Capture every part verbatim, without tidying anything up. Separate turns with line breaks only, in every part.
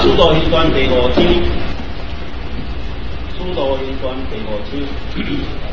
使徒行传第五章，使徒行传第五章。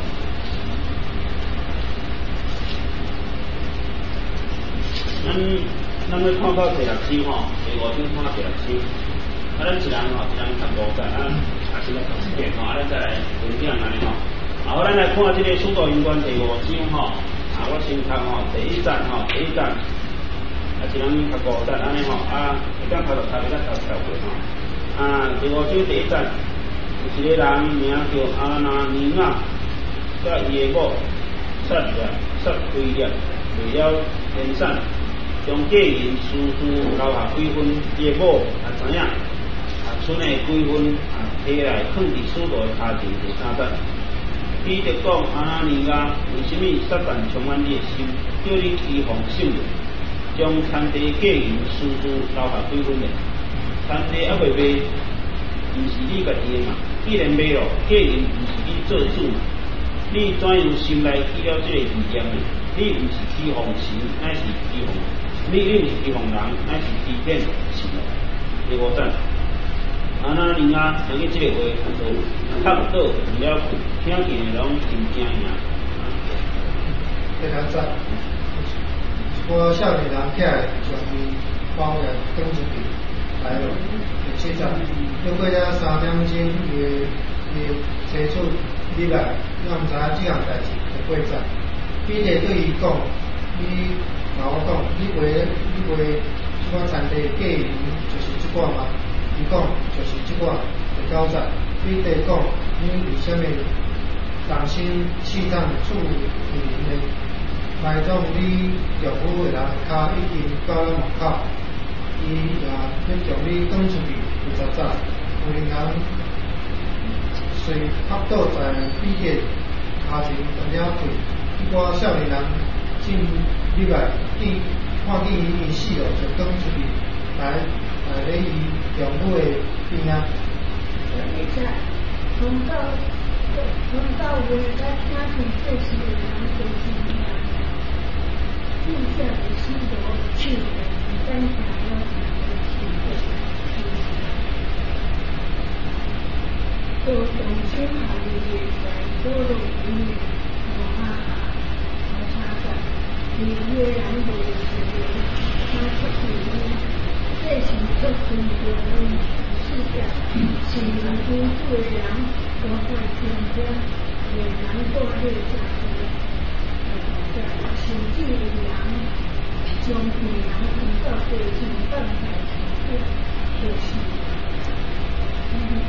咱咱要看到第六章吼，第五章看到第六章。啊，咱一人吼，一人读五节，啊，啊是来读一遍吼，啊，咱再来分享安尼吼。啊，好，咱来看这个使徒行传第五章吼。啊，我先读吼，第一章吼，第一章。啊，一人读五节安尼吼，啊，会当读就读，会当读跳过吼。啊，第五章第一章，有一个人名叫阿拿尼亚，甲伊的某杀掠杀亏掠，为了天产，将价银私自留下几分，伊的某啊知影，啊，剩的几分啊摕来放伫使徒的骹前第三节。彼得讲阿拿尼亚，为什么撒旦充满你的心，叫你提防圣灵？将田地价银私自留下几分嘞？田地还未卖，毋是你家己的嘛？既然卖咯，价银毋是你做主嘛？你怎样心内起了这个意念呢？你毋是提防神，乃是提防你，你毋是提防人，乃是欺骗神咯。第五章，阿拿尼亚听见这个话，就瘫倒不了困，听见的拢真惊吓。
第六章。我少年人起来，将伊包来扔出去，来了。第七章，又过了三点钟，伊伊妻子入来，我毋知影即项代志。第八章，彼得对伊讲：你甲我讲，你卖你卖即款田地价银，就是即寡吗？伊讲就是即寡。第九章，彼得讲：你为虾米担心试探主义呢？来到你丈夫的人骹已经到了门口，伊也要将你赶出去，有十早，有人随趴倒在彼得骹前断了腿，一寡少年人进入来，见看见伊已死了，就赶出去，来来咧伊丈夫的边仔。
而且，从到从到尾在家庭做事的人都是一样。地下的生活是单想要谈的情况，做中心行业在多路里面，我哈哈，我查查，你越南的时候，他出去这是做中国的事件，是人工做人，我在中间也难过这家的。实际的人将女人提到对性动态情况，就是嗯，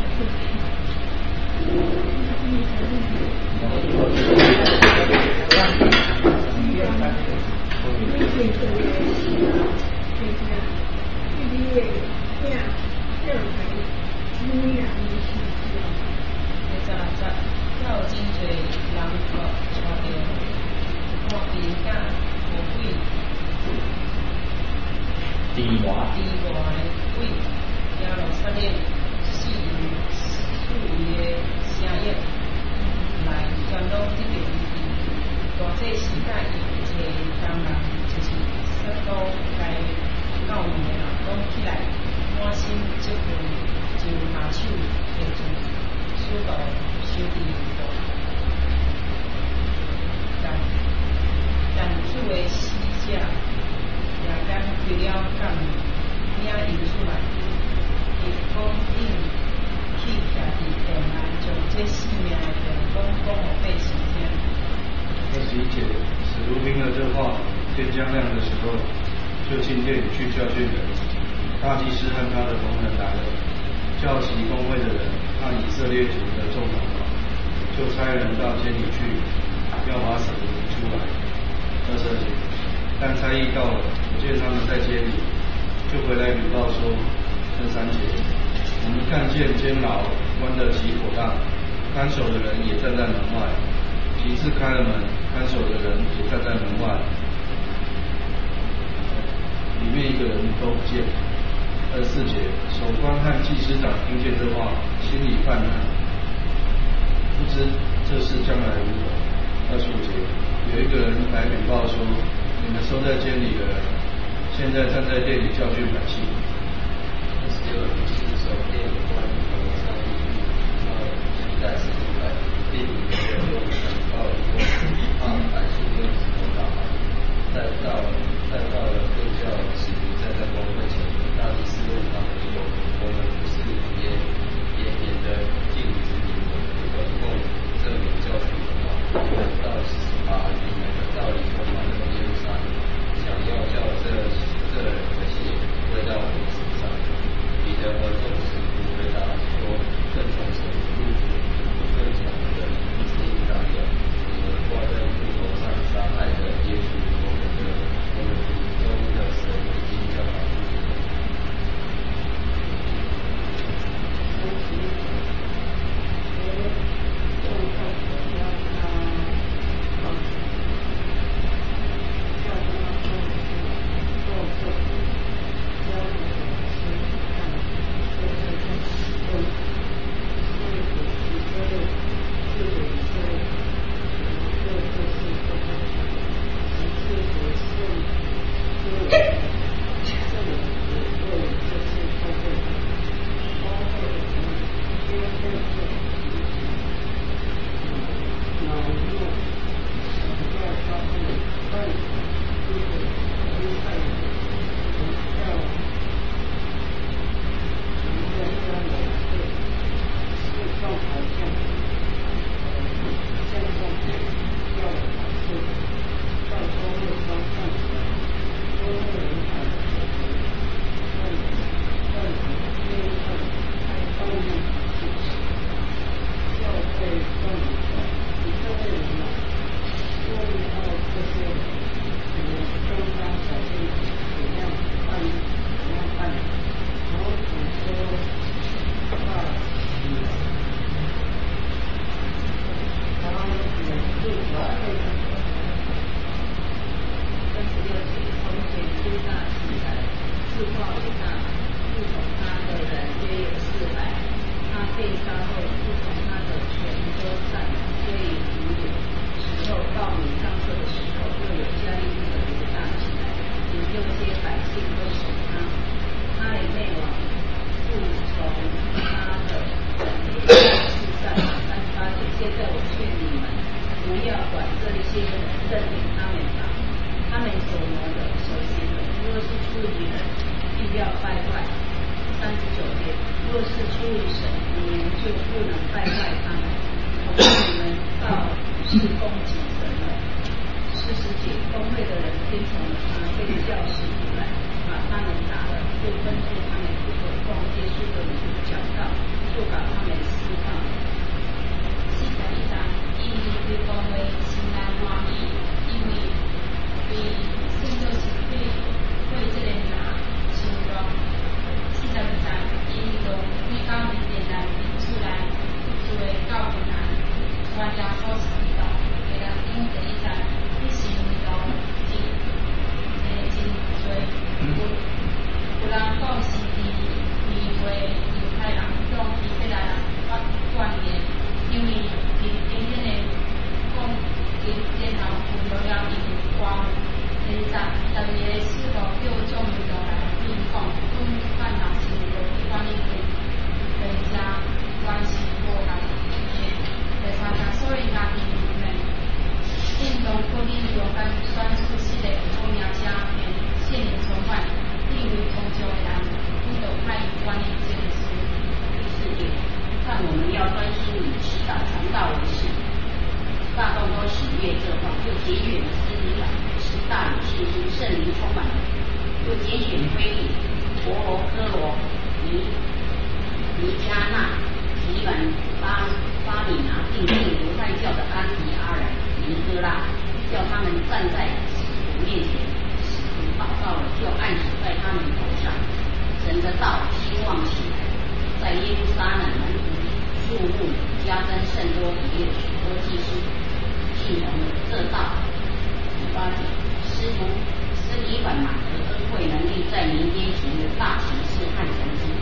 地外
地外的鬼，然后出现四四位的声音来传导这个意义。大这时代一切当然就是说到该教育的人讲起来，满心积极，就下手提出许多修理活动，但但主的使者。也敢为了干领引出来，伊供应去徛伫电缆，将这四命的电供供互百姓听。
二十一节，使徒听了这话，天将亮的时候，就进殿里去教训人。大祭司和他的同人来了，叫习公会的人和以色列族的众长老，就差人到监里去，要把使徒领出来。二十二节。但差役到了，见他们在监里，就回来禀报说：第三节，我们看见监牢关得极火大，看守的人也站在门外。其次开了门，看守的人也站在门外，里面一个人都不见。二十四节，守官和祭司长听见这话，心里犯难，不知这事将来如何。二十五节，有一个人来禀报说。你们收在监里的人，现在站在店里教训百姓。
二十六、二十从他的人约有四百。他被杀后，自从他的全都散了，归于无有。时候报名上课的时候，又有加利利的犹大起来，引诱些百姓都守他。他也内王不从他的人约有四散。三十八节，现在我劝你们，不要管这些人，任凭他们吧。他们所谋的、所行的，若是出于人，必要败坏。三十九节，若是出于神，你们就不能败坏他们，恐怕你们到是攻击神了。四十节，公会的人听从了他，被教士出来，把他们打了，就吩咐他们不可奉耶稣的名讲道，就把他们释放。
四十一章，因为对公会心内欢喜，因为对圣教是对对这个人心中。四十二章，因为每到明天来出来，就会告平安，全家所祈祷，给人因这一章，一心都真诶真多，有有人讲是伫议会犹太人用伊迄来人发观念，因为伫今天的讲今天后分了了伊光。第三，十二个使徒叫众民众来应讲，总犯人是有关于人家关系无人诶。第三章，所以那弟兄们，应当不利用咱选出四个有名者便现灵充满，立为宗教的人，不得派管理这个事。
第四节，但我们要专心以祈祷传道为事。大众都喜悦这话，就节选司提反，使大有信心，圣灵充满了，就节选腓利、伯罗科罗、尼尼加纳、提门、巴巴米拿，并进犹太教的安提阿人、尼哥拉，叫他们站在使徒面前。使徒祷告了，就按手在他们头上。神的道兴旺起来，在耶路撒冷门徒数目加增甚多，也有许多祭司信从了这道。第八节，师徒司提反满得恩惠能力，在民间行了大奇事和神迹。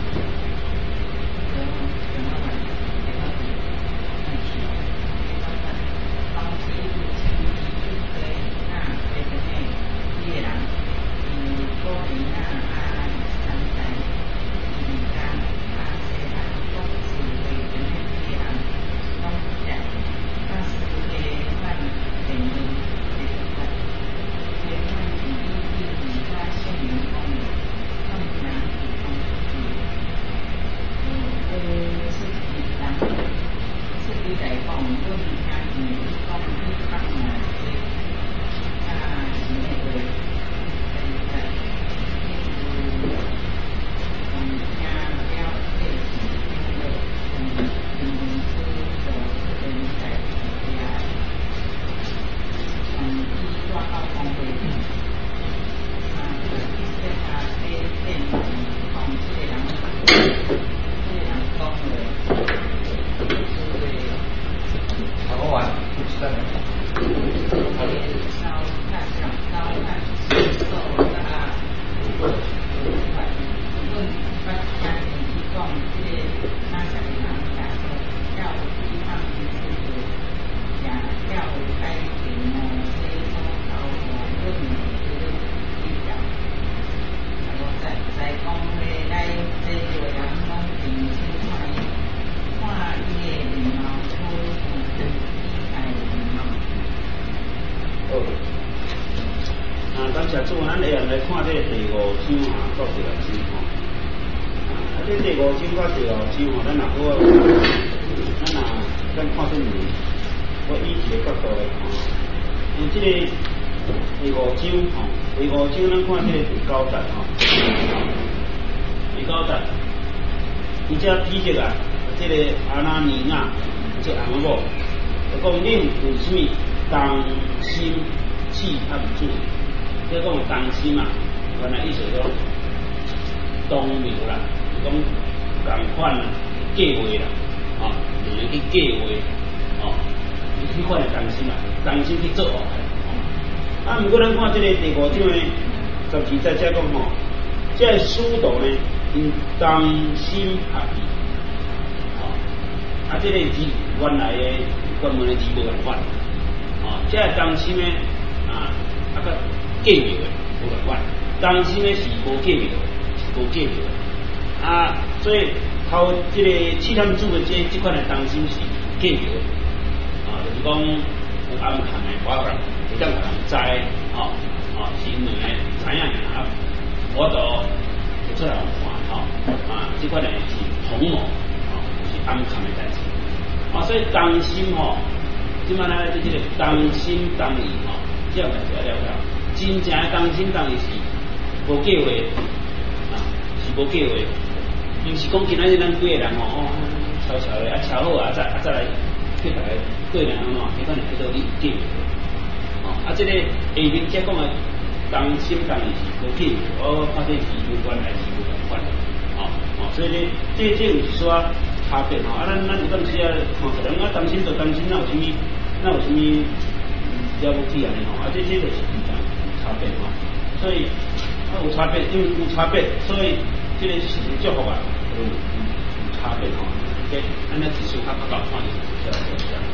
啊，毋过咱看即个第五章呢，十二节才讲吼，即个使徒呢， 因当心合意，哦，啊，这个字原来的原文的字无共款，哦，这个当心的啊，啊个计妙的无共款，当心的是无计妙的，是无计妙的，啊，所以头这个七他们做的这这款的当心是计妙的，啊，就是讲有暗含的我讲，会当人知，哦，哦，是因为知影啊，我都。出来看吼，啊，这款呢是同谋，啊，是暗藏的代志，啊，所以当心吼，即摆咱即个当心当意吼，这样代志要了解，真正的当心当意是无计划，啊，是无计划，毋是讲今仔日咱几个人吼，哦，悄悄的啊，悄好啊，再啊再来去大家对人吼，迄款叫做你计划，哦，啊，这个下面则讲的。当心当然是无计划，我看这是有关还是无关，哦哦，所以呢，这这有是说差别吼，啊，咱咱有当时啊看个人啊，当心就当心，那有啥物，那有啥物了不起安尼吼，啊，这这就是有差别吼，所以啊有差别，因为有差别，所以这个是祝福啊，有有差别吼，这咱那只是较较搞看就是这样这样。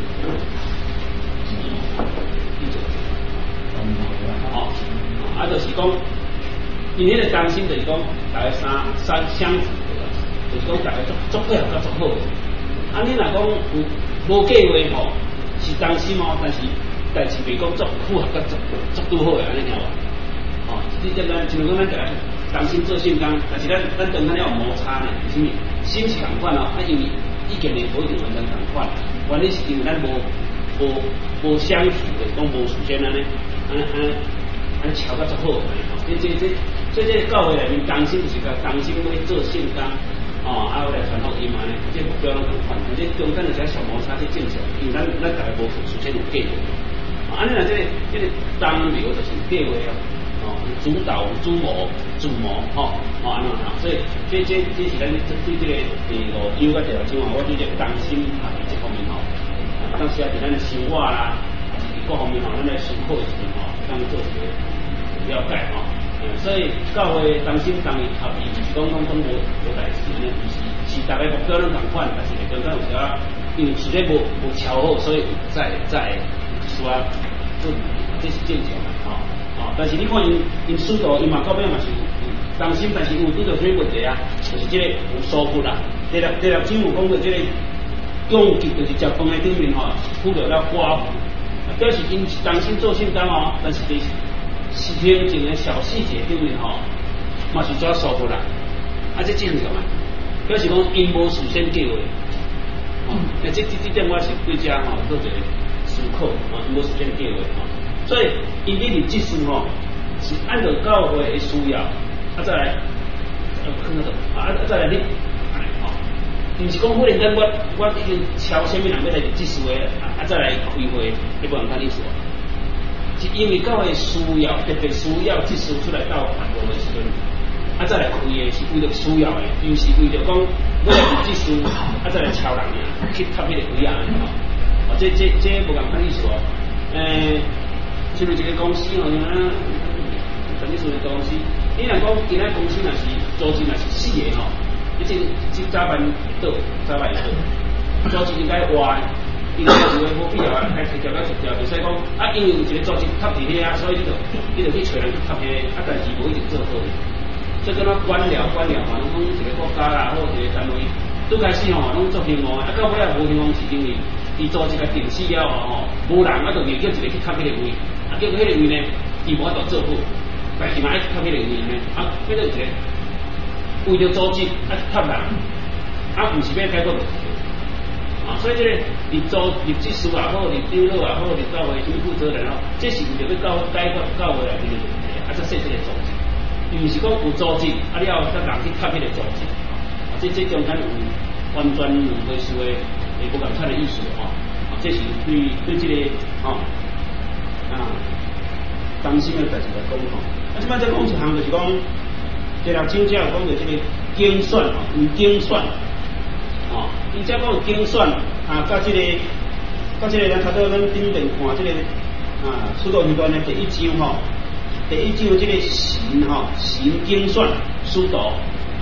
哦，啊，就是讲，因迄个当心就是讲，大家三三相处，就是讲大家做做配合较做好。啊，你若讲有无计划吼，是当心哦，但是代志袂讲做配合较做做拄好诶，安尼听无？哦，即点咱就讲咱个当心做性工，但是咱咱跟咱了有摩擦呢，是物？心是共款哦，啊，因为意见呢无一定完全共款，原因是因为咱无无无相处的，讲无时间安尼。安安安巧到足好，这这这，所以这个教会内面当心就是个当心要做圣工，哦，啊，来传福音安尼，这目标拢同款，这中间有些小摩擦是正常，因为咱咱大家无首先有计划，啊，安尼若这个这个当流就是计划哦，主导、主谋、主谋，吼，哦，安尼吼，所以这这这是咱对这个第五章甲第六章啊，我对这个当心啊这方面吼，当时啊伫咱的生活啦。各方面吼，咱来思考的时候吼，当做一个了解吼。嗯，所以教会当心当意合意，是讲讲讲无无代志呢，就是是大家目标拢共款，但是中间有时啊，因为时间无无巧好，所以再再说做，这是正常的吼。哦，但是你看因因速度，因嘛到尾嘛是当心，但是有拄到什么问题啊？就是这个有疏忽啦。第六第六章有讲过这个用极就是食饭的顶面吼，忽略了寡妇。表示因是当心做圣工哦，但是伫是平静的小细节顶面吼，嘛是抓疏忽啦。啊，这正常啊。表示讲因无事先计划，哦，那这这这点我是对遮吼做一个思考，哦，因无事先计划吼。所以因你入即事吼，是按照教会的需要，啊再来，呃，看到啊啊再来你。毋是讲忽然间我我已经超什么人要来即事的，啊再来开会，你无人看你说，是因为教会需要，特别需要即事出来到韩国的时阵，啊再来开的是为了需要的，毋是为了讲我来即事，啊再来超人呀，去吸迄个位啊，哦，这这这无人看你说，诶，像一个公司哦，像啊，等于说一个公司，你若讲今仔公司若是组织若是四个吼。你这这早班倒，早班倒，组织应该换，应该是无必要啊，该提调到提调，袂使讲啊，因为有一个组织较伫遐啊，所以你就你就去找人去吸遐，啊，但是无一定做好。所以讲咱官僚官僚嘛，拢讲一个国家啦，或一个单位，拄开始吼，拢做兴旺，啊，到尾啊无兴旺是因为伊组织个定死了吼，无人啊，就叫一个去吸迄个位，啊，结果迄个位呢，伊无法度做好，但是嘛爱吸迄个位呢，啊，迄个一个。为了组织啊，吸人，啊，唔是要解决问题，啊，所以这个入组入技术也好，入长老也好，入教会什么负责人哦，这是为着要解决教会内面的问题，啊，才设这个组织，毋是讲有组织，啊，你要甲人去吸迄个组织，啊，这这中间有完全两回事的，诶，无共款的意思哦，啊，这是对对这个哦啊，当心的代志来讲吼，啊，即摆再讲一项就是讲。这条真正有讲到这个精算哦，有精算哦，伊只讲有精算啊，甲这个，甲这个咱头拄咱顶面看这个啊，出道一段的第一章吼，第一章这个神吼，神精算疏导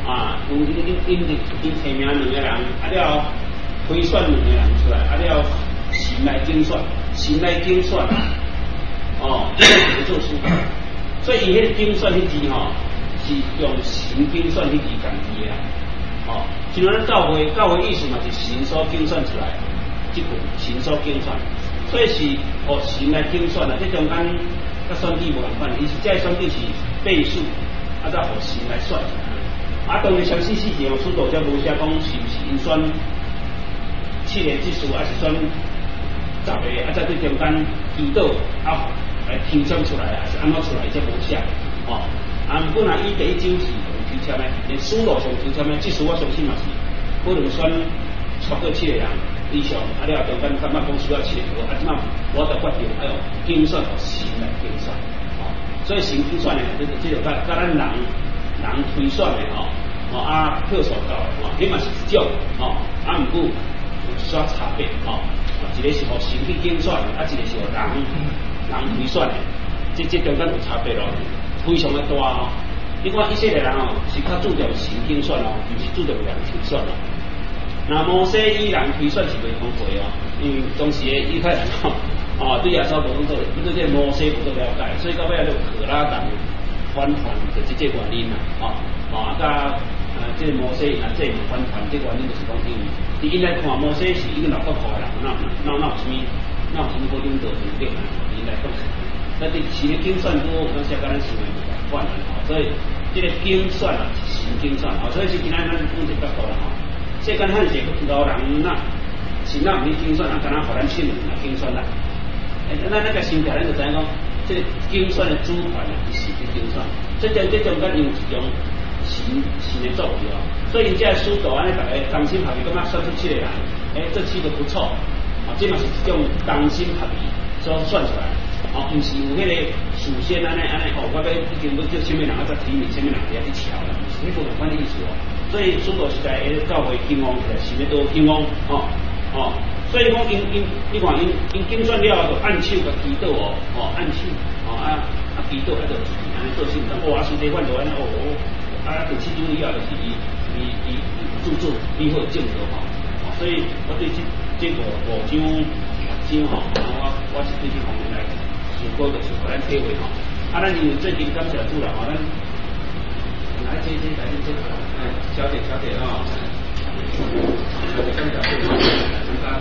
啊，因因因因因提名两个人，啊了推选两个人出来，啊了神来竞选，神来竞选啊，哦，会做书，所以伊迄个竞选迄字吼，是用神竞选迄字共字啊，哦，像咱教会教会意思嘛是神所竞选出来，即句神所竞选，所以是哦神来竞选啊，这中间甲选举无共款，伊是这选举是倍数，啊再互神来选出来。啊，当然详细细节哦，书道则无写讲是毋是因选七个指数，还是选十个，啊再对中间祈祷啊来抽签出来，还是安怎出来，则无写哦。啊，本来伊第一周是用抽签的，连书道上抽签的，指数我相信嘛是可能选超过七个人以上，啊了中间感觉讲需要七个人，啊即摆我就决定哎呦竞选互神来竞选，哦，所以神竞选的，这这就甲甲咱人。人推选的吼，哦啊票数高的吼，迄嘛是一种吼，啊毋过有一些差别吼，一个是互神去竞选的，啊一个是互人人推选的，这这中间有差别咯，非常的大哦。你看以色列人哦，是较注重神竞选哦，毋是注重人推选哦。那摩西以人推选是袂通过哦，因为当时的犹太人吼，哦对耶稣无做，对这摩西无做了解，所以到尾啊就可拉党。反叛就即个原因啦，吼、哦，吼啊，甲呃，即、这个摩西啊，即个反叛，即、这个原因就是讲，因为伫因来看摩西是一个老国口的人，那那那有啥物，那有啥物好领导能力啊？因来讲，那伫是咧竞选多，咱写甲咱想的无共款啦，吼，所以即个竞选啊，是神竞选，吼，所以是今仔咱讲一个角度啦，吼，世间汉一个老人那是那毋去竞选，啊，敢若互咱信任来竞选啦，诶，咱那个心态，咱就知影讲。这个竞选的主权啊，是神竞选，这中这中间有一种神神的作为哦，所以因这书道安尼大家同心合意，感觉选出七个人，诶，这七个不错，啊，这嘛是一种同心合意所选出来，哦，毋是有迄个事先安尼安尼哦，我要已经要叫什么人啊，再提名什么人来去瞧啦，毋是迄个有款的意思哦，所以书道是在诶教会兴旺起来，神的多兴旺哦哦。所以讲因因，你看因因竞选了就按手甲祈祷哦，哦按手，哦啊啊祈祷啊就安尼做信，哦啊书记反就安尼哦，啊第七主以后就是伊伊伊注注以后正道吼，哦所以我对这这个五章六章吼，我我是对这方面来思考就是互咱体会吼，啊咱因为最近感谢主啦吼，咱来这这来这哎小姐小姐啊。小姐感谢主。啊，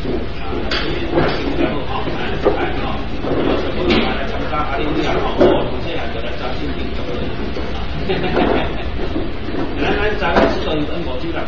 然后好，哎哎好，小朋友来参加阿里乌亚好，哦，从这两个来招新兵，咱咱咱们是等等五九啦，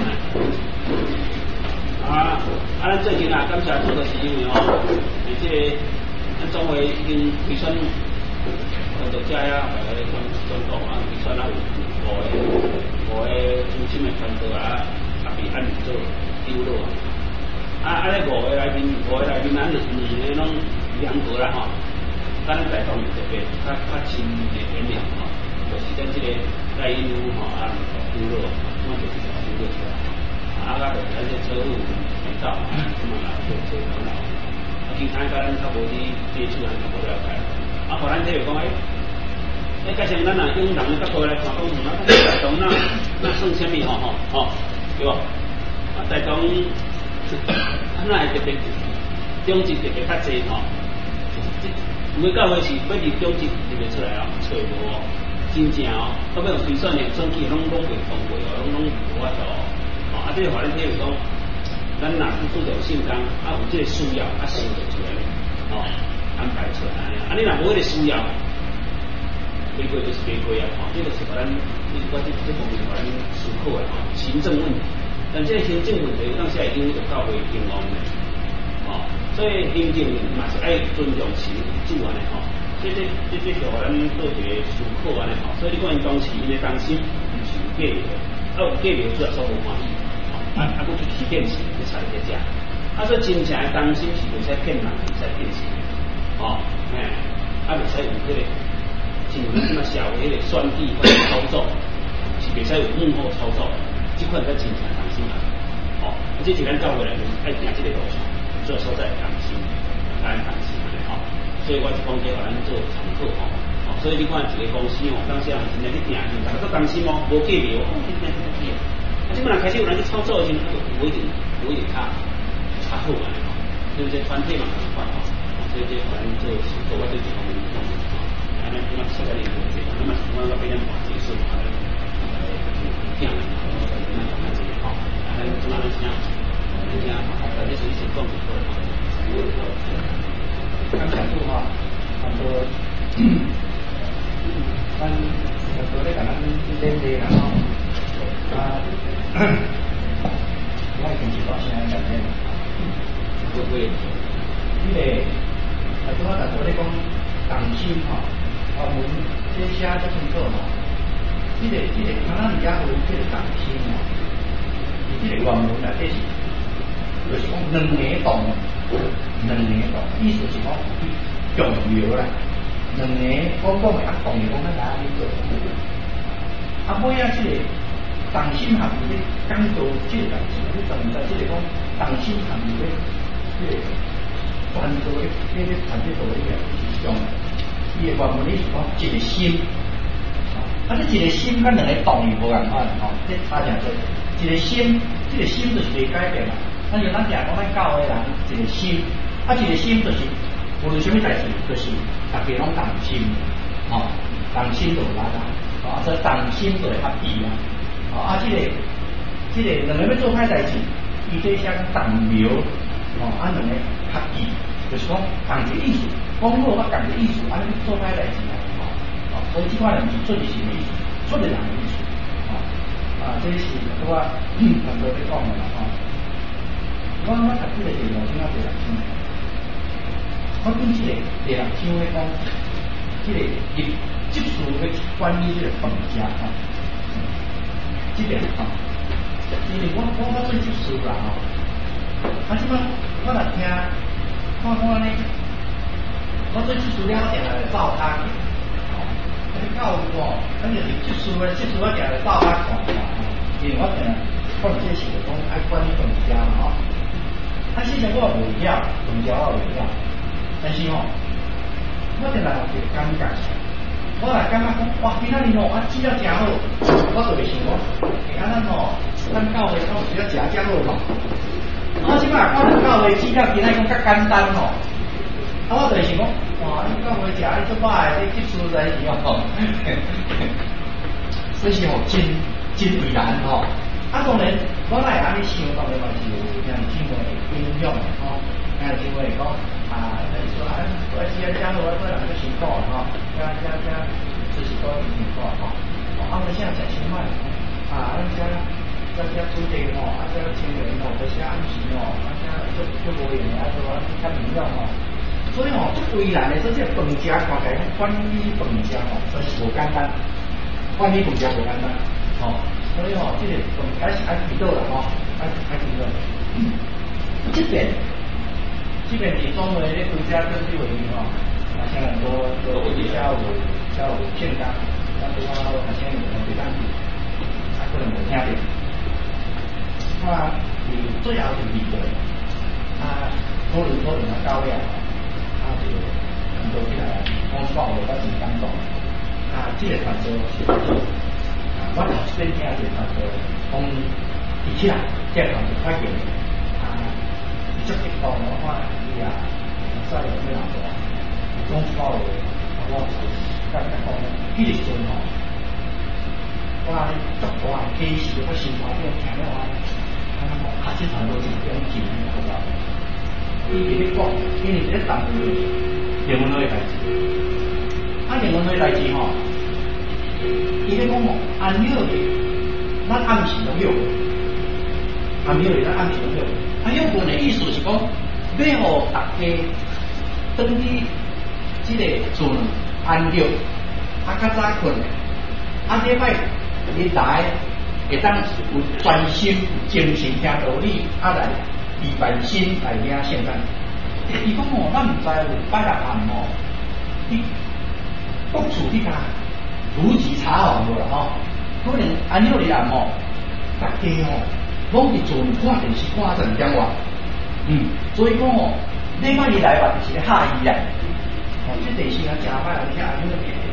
啊啊，咱最近啊，感谢主的是因为哦，而且咱总会已经推选很多家呀，呃，总总统啊，推选啊有五个五个中心的传道啊，啊，比按做丢落啊。啊，啊！咧五个内面，五个内面，咱两个拢严格啦吼。咱台东特别较较深的原谅吼，就是咱即个内因吼啊，丢落，那就是丢落出来。啊，啊，就是咱这车务领导啊，什么啦，做做领导。啊，其他甲咱较无去接触，咱较无了解。啊，互咱体会讲，诶，诶，加上咱啊，用人的角度来看，讲，啊，台东那那算啥物吼吼吼，对无？啊，台东。啊，那会特别中职特别较济吼，有诶教会是要入中职入袂出来哦，找无哦，真正哦，到尾有推选的选举拢拢袂通过哦，拢拢无法度哦，啊，这个互咱体会讲，咱若是注重圣工，啊有这个需要，啊想得出来哦，安排出来啊，你若无迄个需要，玫瑰就是玫瑰啊，吼，这个是互咱，我这这方面互咱思考的吼，行政问题。但这个行政问题，当时会影响到教会兴旺的，哦，所以行政嘛是爱尊重神主安的吼，所以这这这是互咱做一个思考安尼吼，所以你看因当时因的担心毋是有计略，啊有计略主要所无欢喜，啊啊佫去欺骗神去踩在遮，啊所以真正的担心是袂使骗人，袂使骗神，哦，哎，啊袂使有迄个，像咱即马社会迄个选举或者操作，是袂使有幕后操作。这款在真正担心啊，哦，这是咱教会来讲爱行这个路线，做所在担心，咱担心安尼吼，所以我是讲这互咱做参考吼，哦， 所以你看一个公司哦，当时人真正去拼，大家都担心哦，无计标，哦，你拼拼拼。啊，即本来开始有人去操作的时候，不一定不一定较较好啊，吼。所以这团体嘛，很快吼。所以这可能做做我对这方面的控制吼。啊，那那现在的这个，那么我个非常大结束啊，呃，拼了，那慢慢这个吼，啊，那慢慢这样，这样，啊，这是一些共识的。
刚讲过哈，很多，咱很多咧，讲咱练练然后啊，我以前是大声讲咧，
会不会？
因为啊，拄仔很多咧讲动心吼，啊，我们这写这清楚吼，这个这个刚刚你家有这个动心吼，伊这个原文内底是，就是讲两个动。两个动，意思是讲重要啦。两个我讲的啊，动是讲咱哪里做？啊，尾啊，这个动心合意咧，讲做这个代志，你重要在这个讲动心合意咧，这个专做咧，这个团队做咧是用，伊的原文意思讲一个心，啊，这一个心跟两个动是无共款吼，这差正多。一个心，这个心就是袂改变啦。那像咱常讲咱教的人一个心，啊一个心就是无论什么代志，就是大家拢同心，吼、哦，同心就来啦，啊，这同心就会合意啦，啊，啊，这个这个两个要做歹代志，伊这像同苗，哦，啊两个合意，就是讲同一个意思，讲好我同一个意思，安尼做歹代志啦，哦，哦，所以这款人是出的是意思，出的人的意思，哦，啊，这是我很多在讲的啦，哦。我我读这个题目，怎啊第六章？我对这个第六章咧讲，这个入接触嘅关于这个放假哈，这个哈，因为我我我做接触啦吼，啊，即摆我来听，看看咧，我做接触了，我定来照他去，哦，啊，你教育哦，咱就是接触咧，接触我定来照他看嘛，因为我定我这是讲爱关于放假嘛吼。啊，其实我袂晓，放假我袂晓，但是吼、哦，我定来有感觉，我来感觉讲，哇，今仔日吼，啊，煮了真好，我就会想讲，哎，啊，咱吼，咱教会讲只要食真好嘛，啊，即摆看咱教会煮了今仔讲较简单吼，啊，我就会想讲，哇，你教会食你做歹，你接触在是哦，所以吼，真真为难吼。啊，当然，我来安尼想，当然嘛是有像经过影响吼，啊，经过讲啊，就是说啊，我时啊，假如我做人做辛苦吼，加加加，就是讲辛苦吼，啊，我现在食伤歹，啊，咱加加加煮茶吼，啊，加清凉吼，就是暗时吼，啊，加做做无用啊，做啊较营养吼，所以吼，这为难的说这饭食看起来管理饭食吼，真是无简单，管理饭食无简单，吼。所以吼、哦，这个从开始爱提到了吼，爱爱提到。嗯，这边这边是中文咧独家根据为名吼，啊，像很多都下午下午健康，那多好像有人对当地，啊，可能无听到。啊，是最后是美国，啊，讨论讨论啊到了，啊，就很多起来，讲报的我是感动，啊，这个传说是。我头先听一个传说，讲伊起来，这个传说发现，啊，足激动，我看伊啊，帅有咩人做，讲报的，我感觉讲，迄个时阵吼，我足大启示，我心内边听了啊，啊，啊，这传说是点真，知道？伊伫咧讲，因为伫咧谈灵魂类代志，啊，灵魂类代志吼。伊咧讲吼，按钮的，咱暗时拢有，按钮的咱暗时拢有。啊，有本的意思是讲，要互大家当去即个阵安乐，啊较早困，啊礼拜日来会当有专心、精神听道理，啊来预备心来领圣诞。伊讲吼，咱毋知有拜六暗吼，你各处你甲。如期查好无啦吼，可能安六日暗吼，大家吼拢伫做看电视看成点话，嗯，所以讲吼，礼拜日来吧就是咧下雨啊，哦，这电视啊真歹，而且安六日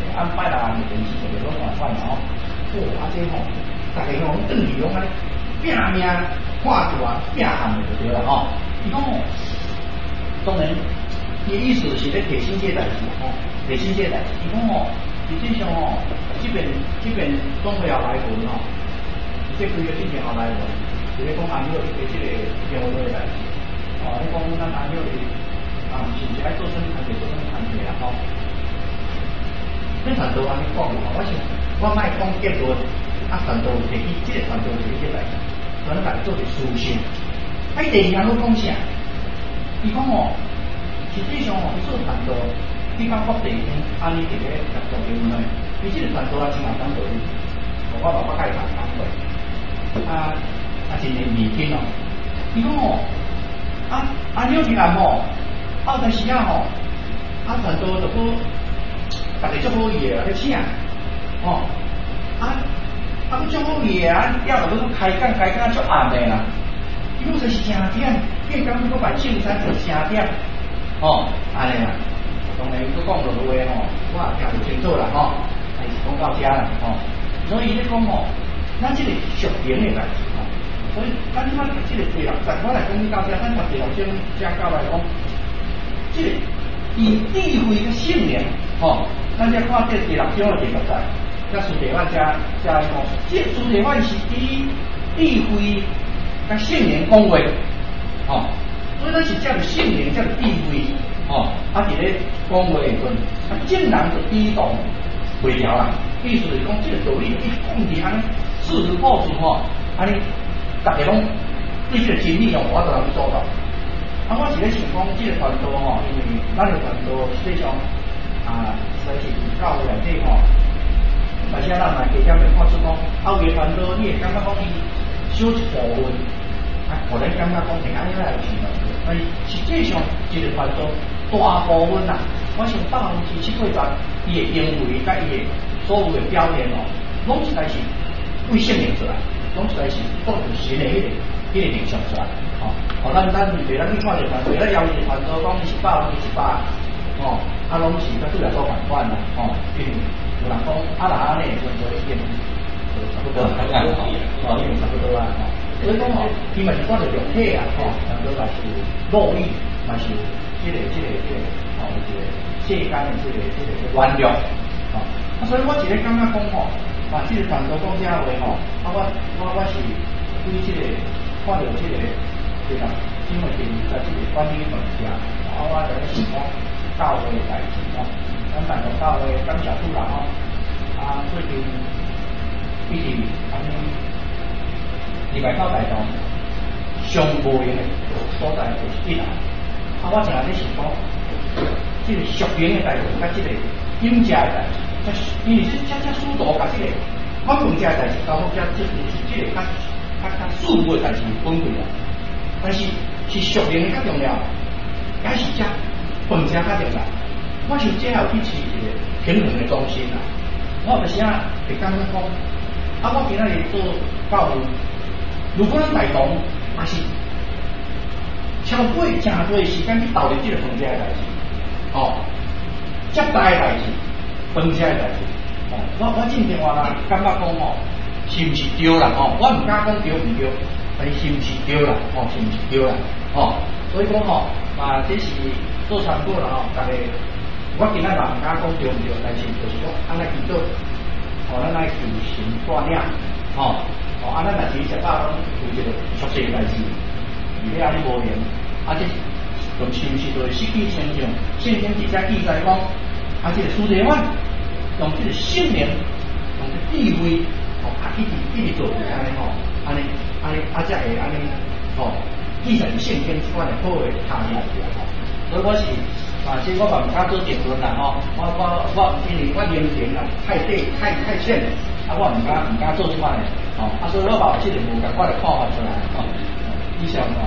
安排啦，电视就拢换换哦。哦，啊这吼，大家吼转去拢安尼拼命看住啊，拼喊就对了吼。伊讲哦，当然，伊意思是咧提醒这代志吼，提醒这代志。伊讲哦，实际上哦，这边这边总会有来文吼，这规个进前后来文，是咧讲安友的这个标准的代志。哦，你讲咱安友的啊，是不是爱做生产队做生产队啊？吼，恁传道安尼讲吼，我想我莫讲结论，啊传道提起这个传道是这代志，可能大家做者思想。啊，第二项都讲啥？伊讲哦，实际上哦，伊做传道，比较各地方安尼伫咧合作经营，伊即个传道啊，真难当做，我爸爸甲伊谈讲过，啊啊真年年轻哦，伊讲哦。啊，啊，纽西兰吼，啊，但是啊吼，啊，传道就讲，大家足好意的，咧请，哦，啊，啊，足好意的啊，了就要开讲，开讲足暗的啦，伊讲就是正点，变讲要摆正餐就正点，哦，安尼啦，当然伊讲落落话吼，我也听不清楚啦吼，还是讲到遮啦吼，所以咧讲吼，咱即个属灵的代志吼。所以，咱即摆读即个地六章，我来讲你到遮，咱读地六章遮教来讲，即个以智慧嘅圣灵，吼，咱遮看这第六章嘅第六节，甲苏地万遮遮来讲，即苏地万是以智慧甲圣灵讲话，吼，所以咱是遮个圣灵，遮个智慧，吼，啊伫咧讲话时阵，啊正人就抵挡袂了啦。意思是讲，即个道理一讲伫安尼，事实告诉吼，安尼。大家拢对这个真理用我都能做到。啊，我是咧想讲，这个传道吼，因为咱个传道实际上啊，实际是教会内底吼，而且咱嘛加减会看出讲，后个传道你会感觉讲伊少一部分，啊，互咱感觉讲平安起来有情况。所以实际上这个传道大部分啦，我想百分之七八十，伊的行为甲伊的所有的表现哦，拢是来是为圣灵出来。拢出来是做成神的迄个迄个形象出来，吼、哦，哦，咱咱袂咱去看着传道，咱要求传道讲伊是百分之一百，哦，啊，拢是甲对来做反反啦，吼、哦，因为有人讲啊哪安尼，就做一点，就差不多啦，哦，因为差不多啦，吼、哦，所以讲吼，伊嘛是看着肉体啊，吼、哦，传道嘛是肉意，嘛是即、这个即、这个即、这个，吼、哦，即、这个世间的即、这个即、这个原谅，吼、哦，啊，所以我一个感觉讲吼。啊，即、这个传道讲遮话吼，啊我我我是对即、这个看到即、这个这个新闻电视啊，即个关于物件，啊我就咧想讲教会的代志吼，咱办个教会感谢主啦吼，啊最近一直安尼礼拜九大堂上无用的所在就是一来，啊我正在咧想讲，即、这个属灵的代志，甲即个饮食的代志。因为这这这书道甲这个反饭这代志，交互遮这是这个较较较事务的代志分开啦。但是是属灵的较重要，也是遮饭食较重要。我想这要去取一个平衡的中心啦。我有时啊会感觉讲，啊我今仔日做教会，如果咱大堂也是超过真多的时间去投入这个饭食的代志，哦，接待的代志。饭食的代志，哦，我我正正话啦，感觉讲吼，是毋是对啦？哦，我唔敢讲对唔对，但是是毋是对啦？哦，是毋是对啦？哦，所以讲吼，嘛这是做传播啦吼，大家我今仔嘛唔敢讲对唔对，但是就是讲，安尼去做，哦，咱来求神带领，哦，哦，安尼若是食饱，有一个熟悉的代志，而且安尼无用，啊这就是毋是对实际情形，圣经直接记载讲。啊，这个苏德万用这个圣灵，用这智慧，哦，啊，一直一直做起安尼吼，安尼安尼啊，才会安尼吼，记载圣经即款的好的下面来吼。所以我是啊，即我嘛唔敢做结论啦吼，我我我因为我言行啊太对太太欠，啊，我唔敢唔敢做即款的，吼，啊，所以我把即个无共款的看法出来，吼，以上吼。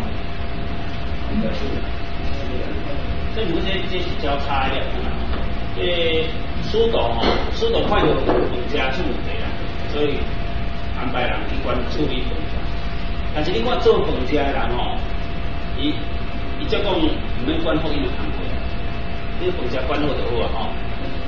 这如这这是交叉的，这书道吼，书道看到饭食出问题啦，所以安排人去管处理饭食。但是你看做饭食的人吼，伊伊则讲唔免管福音的工课，你饭食管好就好啊吼。啊，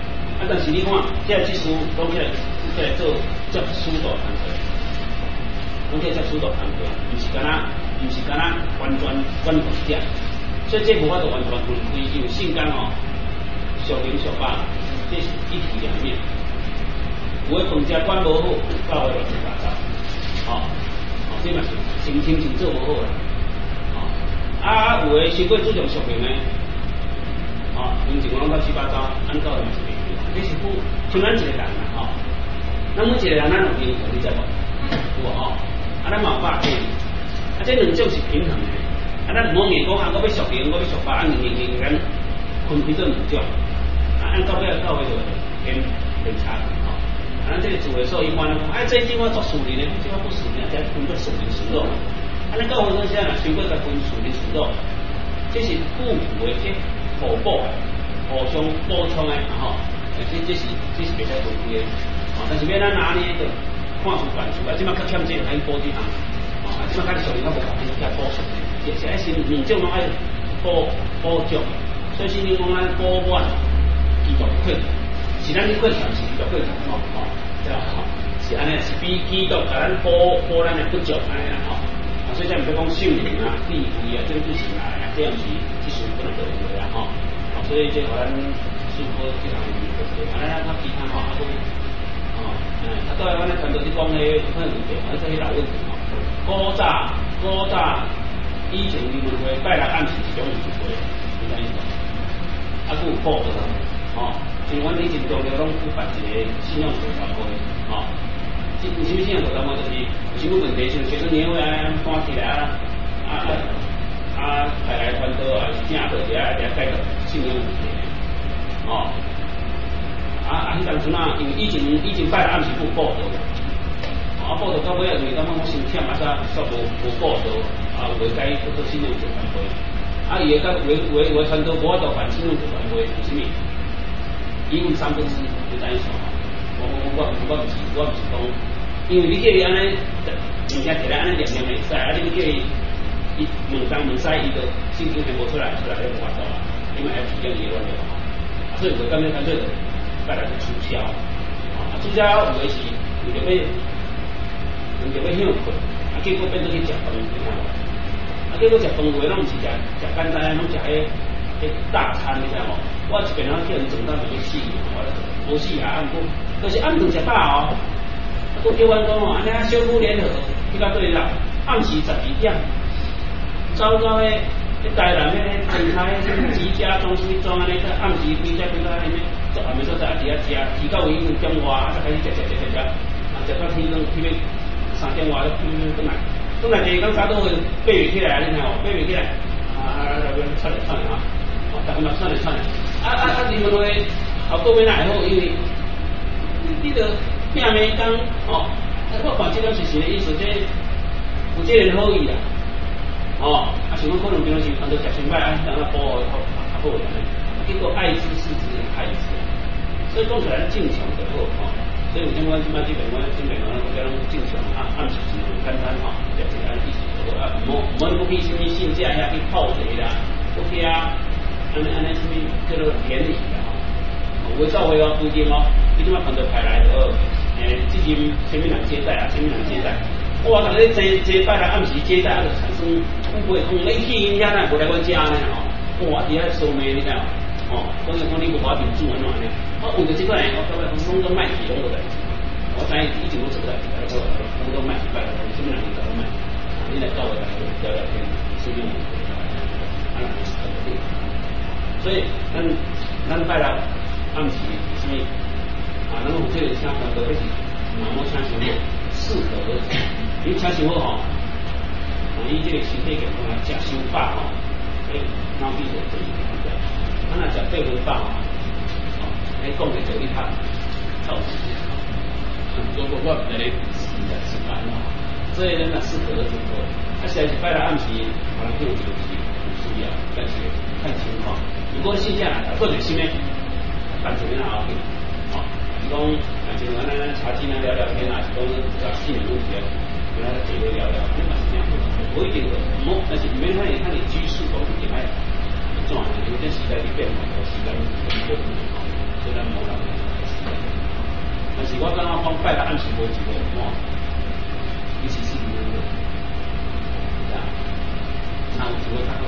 啊，但是你看，这技术讲起来，起来做接速度团队，讲起来接速度团队，唔是干那，唔是干那完全完全者，所以这无法度完全分开，因为性干哦，小零小八，这是一体两面。有诶饭食管无好，教诶乱七八糟，吼、哦，哦，这嘛是心情是做无好啦，哦，啊，有诶伤过注重属灵诶。哦，因情况乱七八糟，按照嘛是袂对，这是不像咱一个人啦，吼、哦，咱每一个人咱有平衡，你知无？有无吼？啊，咱嘛有百病，啊，这两种是平衡的，啊，咱唔好硬讲啊，我要属灵，我要属法，啊，硬硬硬硬分开做两种，啊，按到尾到尾就偏偏差，吼、哦，啊，咱这个做的时候一般咧讲，哎，这句话做属灵的，这句话不属灵，才分做属灵属肉，啊，咱教会说现在全部在分属灵属肉，这是不符的。互补的，互相补充的，吼，这这是这是袂使分开的，哦，但是要咱拿捏着看书办书，啊，即马较欠这个爱补啲项，哦，啊，即马较属灵较无共，较补属灵，也是爱是两种拢爱补补足，所以先讲咱补满，基督课程，是咱啲课程是基督课程，吼，吼，对吧？吼，是安尼，是比基督甲咱补补咱的不足安尼啦，吼。啊，所以才唔使讲圣灵啊、地位啊、这个不行来啊，这样是技术不能得为啊，吼。啊，所以这互咱师傅这项就是啊，咱他其他吼啊都，哦，嗯，啊，倒来阮咧谈到你讲咧可能问题，啊，这些老问题吼。古早古早以前你们会拜六暗时是种聚会，你知影无？啊，佫有报道，吼，像阮以前中了拢举办一个信仰座谈会，吼。有什么信仰座谈会就是有什么问题，像学生年会啊，搬起来啊，啊啊啊，派来传道啊，正道者啊，来解决信仰问题，哦，啊啊，迄当阵啊，因为以前以前拜暗时有报道，啊报道到尾啊，因为感觉我伤忝啊，煞煞无无报道，啊有袂解做做信仰座谈会，啊伊个甲有有有传道无法度办信仰座谈会，是啥物？因为三分之一就等于说，我我我我唔是我唔是讲。因为你叫伊安尼，人家摕来安尼念念袂使，啊！你叫伊伊问东问西，伊就心情还无出来，出来就无法度啦。因为要体验伊个问题嘛，所以就干脆干脆就拜来去促销，啊！促销有诶是为着要为着要享困，啊！结果变做去食饭，你看无？啊！结果食饭话，拢毋是食食简单，拢食迄迄大餐，你知无？我一边仔叫人整到就死，我无死啊！按过，可是暗顿食饱哦。我叫阮讲哦，安尼啊，小股联合去到对啦，暗时十二点，走到迄迄台南迄个正台什么吉家庄什么庄安尼，个暗时几只几只安尼，做暗暝所在啊，伫遐食，提到伊中午啊，才开始食食食食食，啊食到天光天要三点外，天要转来，转来第二天早倒去爬袂起来，你听哦，爬袂起来，啊啊啊，窜来窜来啊，哦，逐个嘛窜来窜来，啊啊啊，你们话后果尾哪会好？因为你着。拼命讲哦，我看这种是啥意思？这有这人好意啦，哦，啊，想讲可能平常时按照食清歹，啊，让他保护好较好安尼，结果爱之是之害之，所以讲起来正常就好哦。所以有种我即摆这边我这边我我讲正常啊，按时是简单吼，食一个意思就好啊，唔好唔好不去什么性价遐去泡茶啦，不去啊，安尼安尼什么叫做联谊啦吼，有教会哦不一定哦，你即摆看到派来的哦。诶，之前前面人接待啊，前面人接待，哇，逐个接接待来暗时接待，啊，就产生误会，讲你去因遐呐，无来阮家呢吼，哇，伫遐收卖你知影，哦，讲是讲你无法定住安怎呢？我为着即个，我各位拢拢卖起拢个代志，我知以前我做个代志，我我都卖起来，什么人都卖，你来教我来聊聊天，是用啊，所以咱咱拜了暗时什么？啊，那么我这个请传道迄是慢慢请上好，适可而止。你请上好吼，啊，伊这个身体健康啊，食伤饱吼，诶，脑皮就正常。啊，若食八分饱吼，哦，诶，讲个就你看，臭死你！我我我唔知你是在吃饭咯，所以咱若适可而止好。啊，实在是拜六暗时，可能就就是有需要，但是看情况。如果线下来，或者是呢，办这边啊，哦。是讲，啊，像咱咱茶几啊聊聊天啊，是讲个性问题啊，跟他坐下聊聊，你嘛是这样，不一定的，冇，但是免看你看你拘束，讲一定爱怎样，因为这时代的变化，时间很多，所以咱冇人。 但是我感觉讲拜六暗时无一个满，其实是唔好，是啊，啊有一个较好，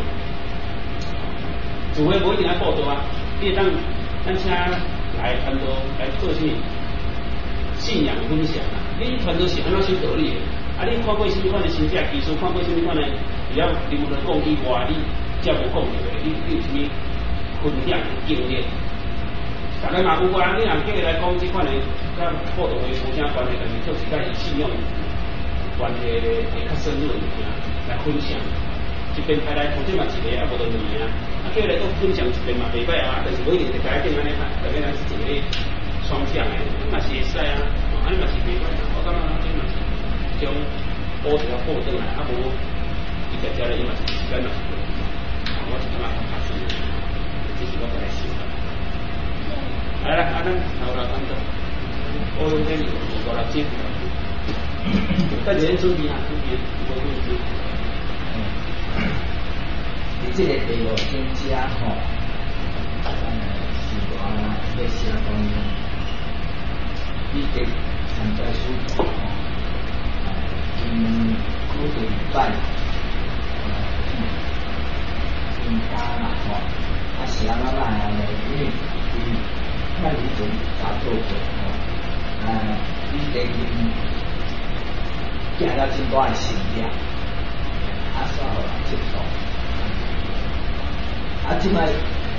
有的无一定爱报道啊，你当咱请来传道来做啥？信仰分享啊，你传道是安怎修道理的？啊，你看过什么款的新者技术，看过什么款的，只要你无论讲以外，你才无讲着的，你你有什么分享的经验？大家嘛有个人，你若叫伊来讲即款的，甲报道的无啥关系，但是确实甲伊信仰关系的会较深入的物件来分享。一边派来，或者嘛一个啊，无就两个啊，啊叫伊来都分享一边嘛袂歹啊，但是无一定是家己安尼拍，大家咱是一个双向的，嘛是会使啊，安尼嘛是袂歹啊，我感觉这嘛是将补一下补转来，啊无伊直接咧伊嘛是时间嘛是过，我是感觉较合适，这是我个来想。来来，啊，咱头来看到，我用这个我来接，等阵准备啊，准备，我准备。
伫即个第五章遮吼，咱是话要写讲，伊伫参在书堂吼，因固定拜，因家啦吼，啊写到哪样嘞？因为伊咱以前打做过吼，啊，伊伫因行了真大诶成绩，啊，煞互人接受。啊，即摆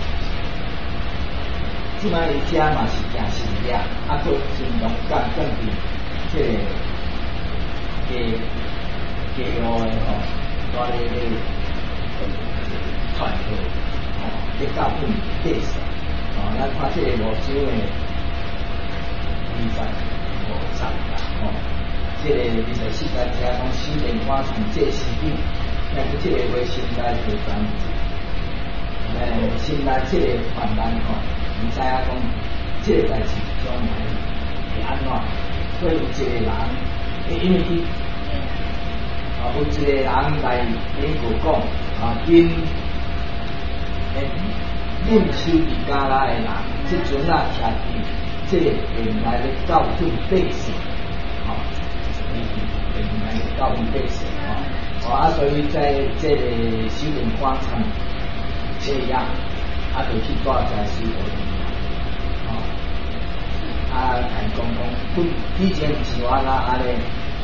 即摆伊遮嘛是行成绩，啊，佫真勇敢，更比即个加加路诶吼，带咧咧传道，吼，咧教训底线，吼，咱看即个五洲诶二十五十啦，吼，即个二十四节遮讲新莲花从这时点，但是即个话现在就讲。诶，现在这个患难吼，唔知影讲，这个代志将来会安怎？所以有一个人，因为伊，啊，有一个人来美国讲，啊，因诶，念修伫家啦诶人，即阵啊，徛伫这个原来咧教训百姓，吼，原来咧教训百姓，吼，啊，所以在这个修炼广场。这样，啊，就去带在师傅里面，哦，啊，来讲讲，本以前唔是我啦，安尼，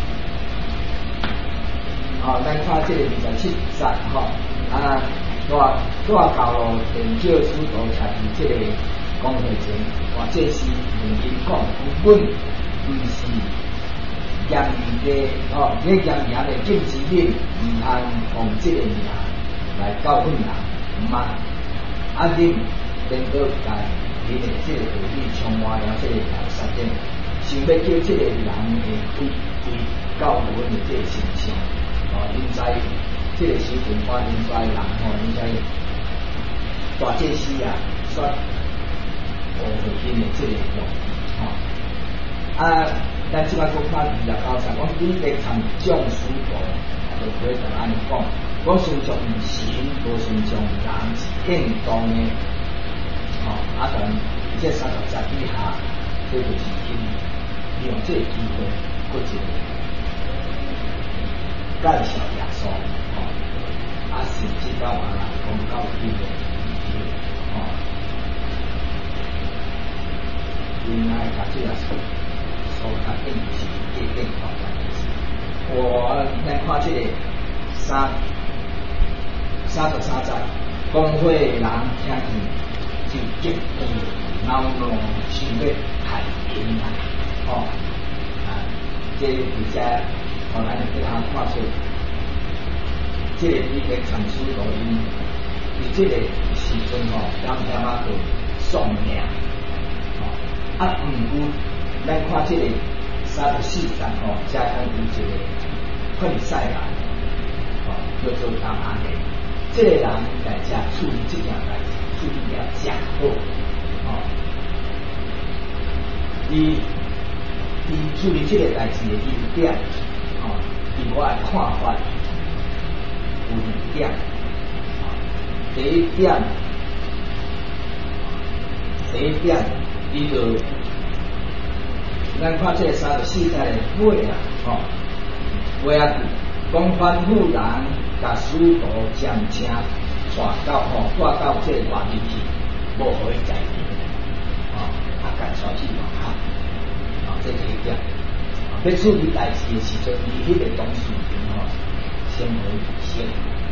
哦，咱看这个二十七节，吼，啊，带带到咯，电照师傅徛伫这个讲会前，话这是问因讲，本唔是严厉的，哦，这严厉的禁止令，唔通用这个名来教训人。嘛，啊！恁能够在你的这个道理充满了这个来实践，想要叫这个人会为为教我的这个形象，哦，应在这个时阵发现出来人吼，应该大这些啊，说我会因的这个用，吼、哦，啊，咱即摆讲看二十九节，讲你得参将书图，就可以就安尼讲。我顺从神，无顺从人是应当的，吼、哦，啊，但这三十节以下，这就是因利用这个机会，过一个介绍耶稣，吼、哦，啊，甚至到啊人讲到伊个，吼、哦，原来他这个所他并不是一定好的意思。我来看这个三。三十三节，讲会人听见就激动，恼怒，想要害人啊！哦，啊，这而且后来给他看出，这个一个传输录音，伫这个时阵吼，点点啊去送命，哦，啊，毋过咱看这个三十四节吼，加上有一个困赛人，哦，叫做当阿内。这个人在遮处理这件代志，处理了真好，哦。伊伊处理这个代志的优点，哦，以我的看法有两点，哦。第一点，第一点，伊就
咱看这三十四代的尾啊，吼，尾啊，讲反妇人甲使徒将车带到吼，带到这外面去，无互伊在地，吼，啊，甲带去外口，啊，这第一点。要处理代志的时阵，伊迄个董事长吼，先互伊先。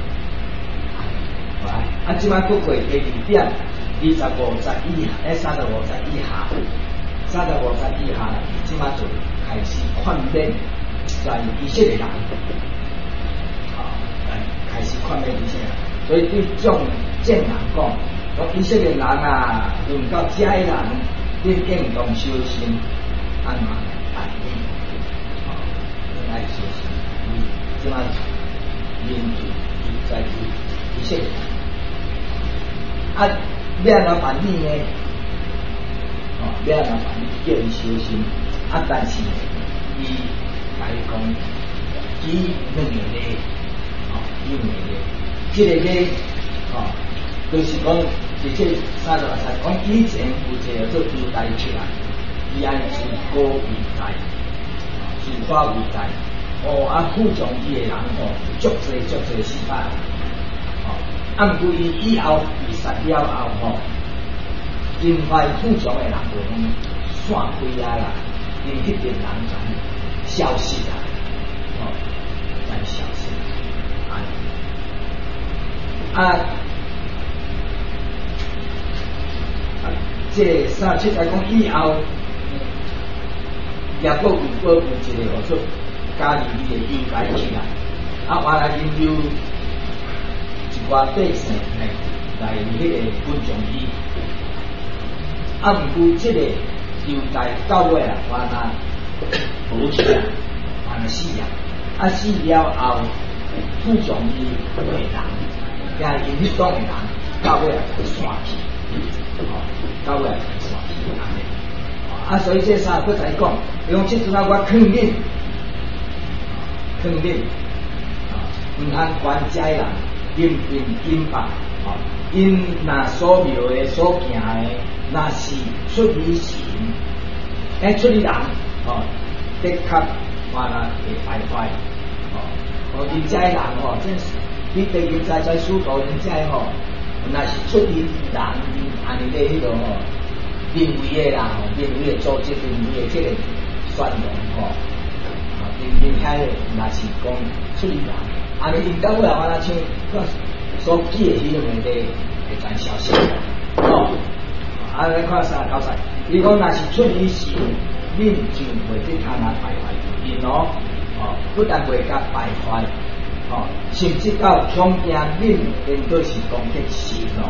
啊，即摆佫过第二点，二十五岁以下，诶，三十五岁以下，三十五岁以下，即摆就开始劝勉在以色列人，啊，来开始劝勉以色列人。所以对种正人讲，讲以色列人啊，论到遮个人，恁应当小心，安怎办理？啊，恁爱小心，你即摆面对在以色列人。啊，要安怎办理呢？哦，要安怎办理？叫伊小心。啊，但是伊来讲，伊两个咧，哦，伊两个咧，即个咧，哦，就是讲，而且三十六岁，讲以前有一个做犹太出来，伊按自古为大，自发为大，哦，啊，服从伊的人吼，足济足济失败。啊，毋过伊以后被杀了后吼，因为富强的人就拢散开啊啦，因迄边人全消失啦，吼，全消失。啊，啊，这三七来讲以后，也佫有佫有一个叫做加入伊的犹太起来，啊，原来因有。一寡百姓呢，来迄个分众伊，啊，毋过即个犹太到尾啊，完啊无去啊，完啊死啊，啊死了后，分众伊个人，也因迄党个人，到尾啊就散去，哦，到尾啊就散去安尼，啊，所以这三个再讲，用即阵啊，我劝恁，劝恁，啊，毋通管遮人。因因因吧，哦，因那所描的、所行的，那是出于神，诶，出于人，哦，的确话啦会败坏，哦，哦，因遮人吼，真是你对因在在许多因遮吼，那是出于人，安尼咧迄个吼，认为的啦，吼，认为的组织，认为的这个宣扬吼，啊，因因遐那是讲出于人。啊！你因到尾啊，我那像所记的迄种的咧，会全消失哦。啊，咱看三十九岁，你讲若是出于神，恁就袂去他那败坏因哦。哦，不但袂甲败坏，哦，甚至到强惊恁变做是攻击神哦。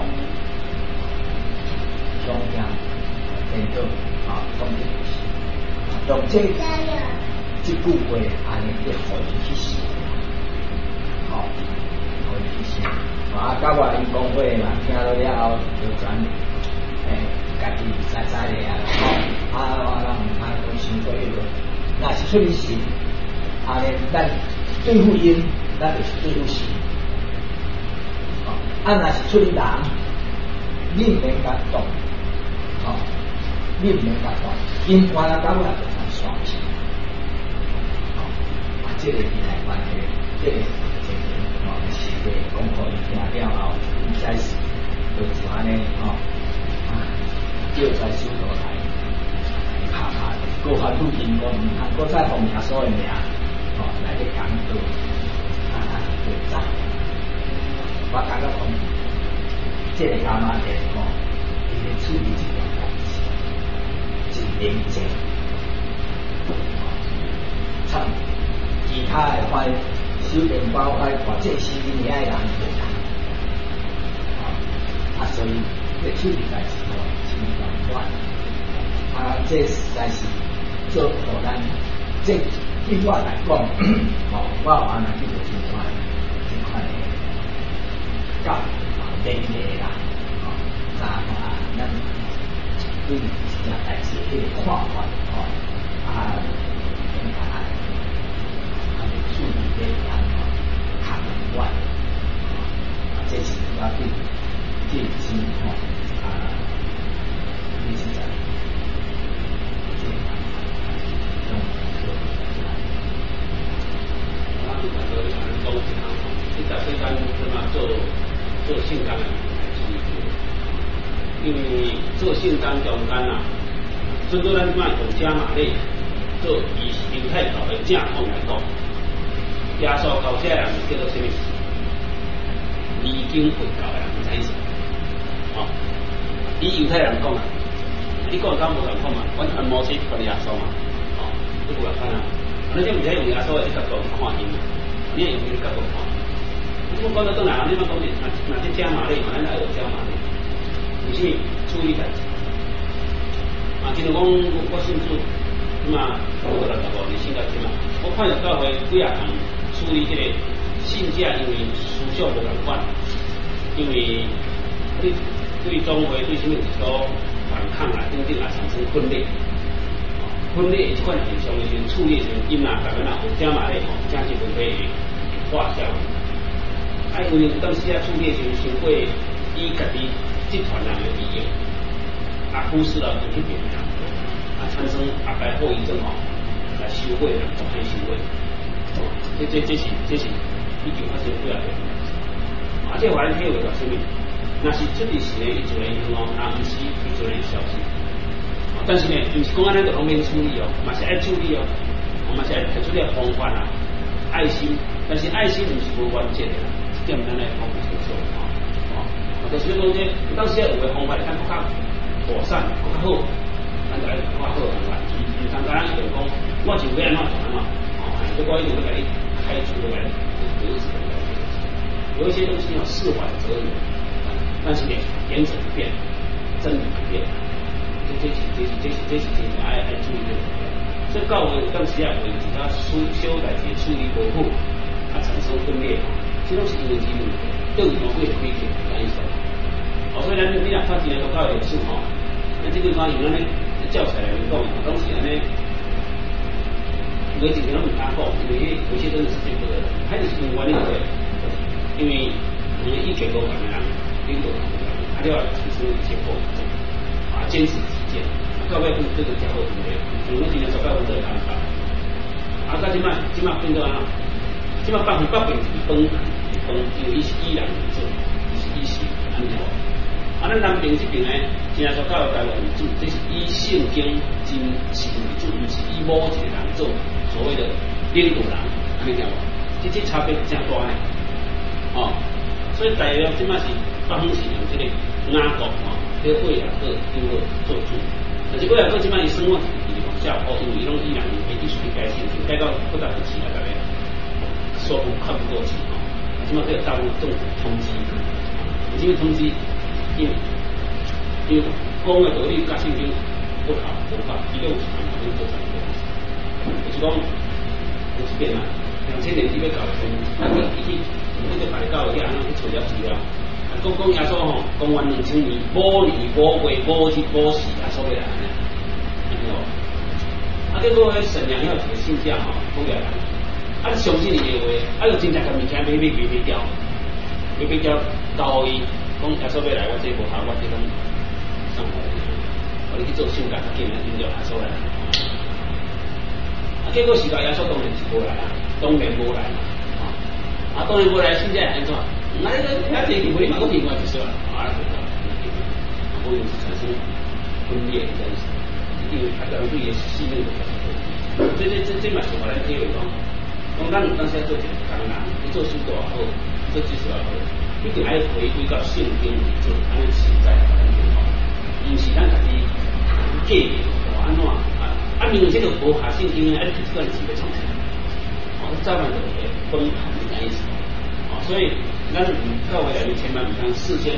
强惊变做啊攻击神，用这这句话安尼去互伊去信。哦，可以去信。啊，甲外因讲话人听到了后，就全诶，家己知知咧啊。哦，啊啊，咱毋通讲伤过迄个，若是出于神，啊咧，咱对付因，咱就是对付神。哦，啊，若是出于人，你毋免甲动，哦，你毋免甲动，因完了到尾就通刷去。哦，啊，这个是台湾的，这个。哦，是个讲互伊听了后，伊才是就安尼吼，啊，叫在手头来拍拍，各法度因讲毋通，搁再奉耶稣的名，吼来去讲道，啊啊，就走。我感觉讲，这个干妈的吼，伊咧处理这件代志，真认真。参其他的话。手电包开，或者是你爱人无人，啊，所以咧处理代志吼，真难管，啊，这实在是做互咱，这对我来讲，吼，我安尼去做真款，真款的教啊，勉励啦，吼，咱啊，咱对这件代志迄个看法，吼，啊，应该。处理这个安吼，较难管，啊，这是我对这些吼啊，你是在这个
一项，你在对咱怎么做做性感的注意因为做性感中间啊，所以咱卖用加马类做以犹太教的正统来讲，耶稣教这人叫做什么？离经叛教的人，唔知意思。哦，以犹太人讲啊，你讲讲无人讲嘛，阮按摩西看耶稣嘛，哦，你无人看啊，你这唔使用耶稣的角度看因，你用伊角度看。我讲到倒来，你莫讲你，那那这加马类，咱来有加马类，有啥处理代志？啊，今日讲我信主，咁啊，我来十五年信到今嘛，我看到教会几啊人处理这个信假，因为思想无共款，因为对对宗会对什么所反抗啊，等等啊，产生分裂。分裂这款现象的时候，处理的时候，因啊，大家啊，有加马类吼，将这问题化消。啊，因为当时啊，处理的时候，先会以家己集团人的利益。啊，忽视了这边人，啊，产生后来后遗症哦，来收贿啦，作歹收贿，哦，这这这是这是已经发生几啊年，啊，这法律体会到什么？那是这里是呢一做人哦，啊，不是一做人消息，但是呢，不是讲安尼就方便处理哦，嘛是爱处理哦，我嘛是爱提出个方法啊，爱心，但是爱心不是无原则的，这点咱来讲清楚哦，哦，就是讲这当时有个方法，看不看？妥善，更较好，咱就爱较好人来，唔唔通讲一定讲，我就要安怎就安怎，哦，不过一定要给你开除的来，有有一些东西要释怀则有，但是呢，原则不变，真理不变，这这是这是这是这是真正爱爱注意的。所以教会当时啊，为自家修修代志处理无好，啊产生分裂，这拢是因为这问题，对于魔鬼的亏欠，咱意思。哦，所以咱你若发现个教育历史吼，咱这个讲用咱咧教材来讲，当时安尼，每一个人唔敢讲，因为有些真的是这个，还是因为原因对，因为因为意见不同的人，领导同的人，他就要提出一些后啊，坚持己见，教会分这个教会分裂，我们今年做教会这个看法，啊，到即摆即摆变到啊，即摆百分百分之崩崩，因为伊是依然做，是依是安尼哦。啊，咱南边这边呢，现在说教育台湾为主，这是以圣经真实为主，不是以某一个人做所谓的领导人，你听无？这这差别是真大呢，哦，所以大约即摆是北方是用这个雅各哦，这个贵雅各经过做主，但是贵雅各即摆伊生活是地方较好，因为伊拢依然以必须改性，改到不得不起来，大概说不看不过去哦，即摆这个大陆政府通缉，因为通缉。因为因为讲的道理甲圣经不合不合，伊都有是通通做成功。就是讲有一遍啊，两千年伊要搞成，咱去去那个大教去安尼去找了资料，讲讲耶稣吼，公元两千年，五年五月五日五时耶稣要来安尼，安尼哦。啊，结果迄神娘要一个信假吼，讲起来，啊相信伊的话，啊就真正甲物件买买买买掉，买买掉交伊。讲耶稣要来，我这无效，我这种上来，我你去做性感，竟然听到耶稣来，啊，结果时间耶稣当然是无来啊，当然无来嘛，啊，当然无来，现在安怎？那那个遐地方你嘛，我另外就是啦，啊，对啦，不会产生分裂这样子，因为大家对也是信任的，这这这这嘛是我来体会讲，讲咱当时做一个工人，你做书多好，做技术也好。一定还回归到圣经里做，安尼实在安尼好，毋是咱家己假的，安怎啊？啊，明这个无下圣经呢，啊，这段是要创啥？哦，早晚就会崩盘的意思。哦，所以咱教会内面千万唔通事先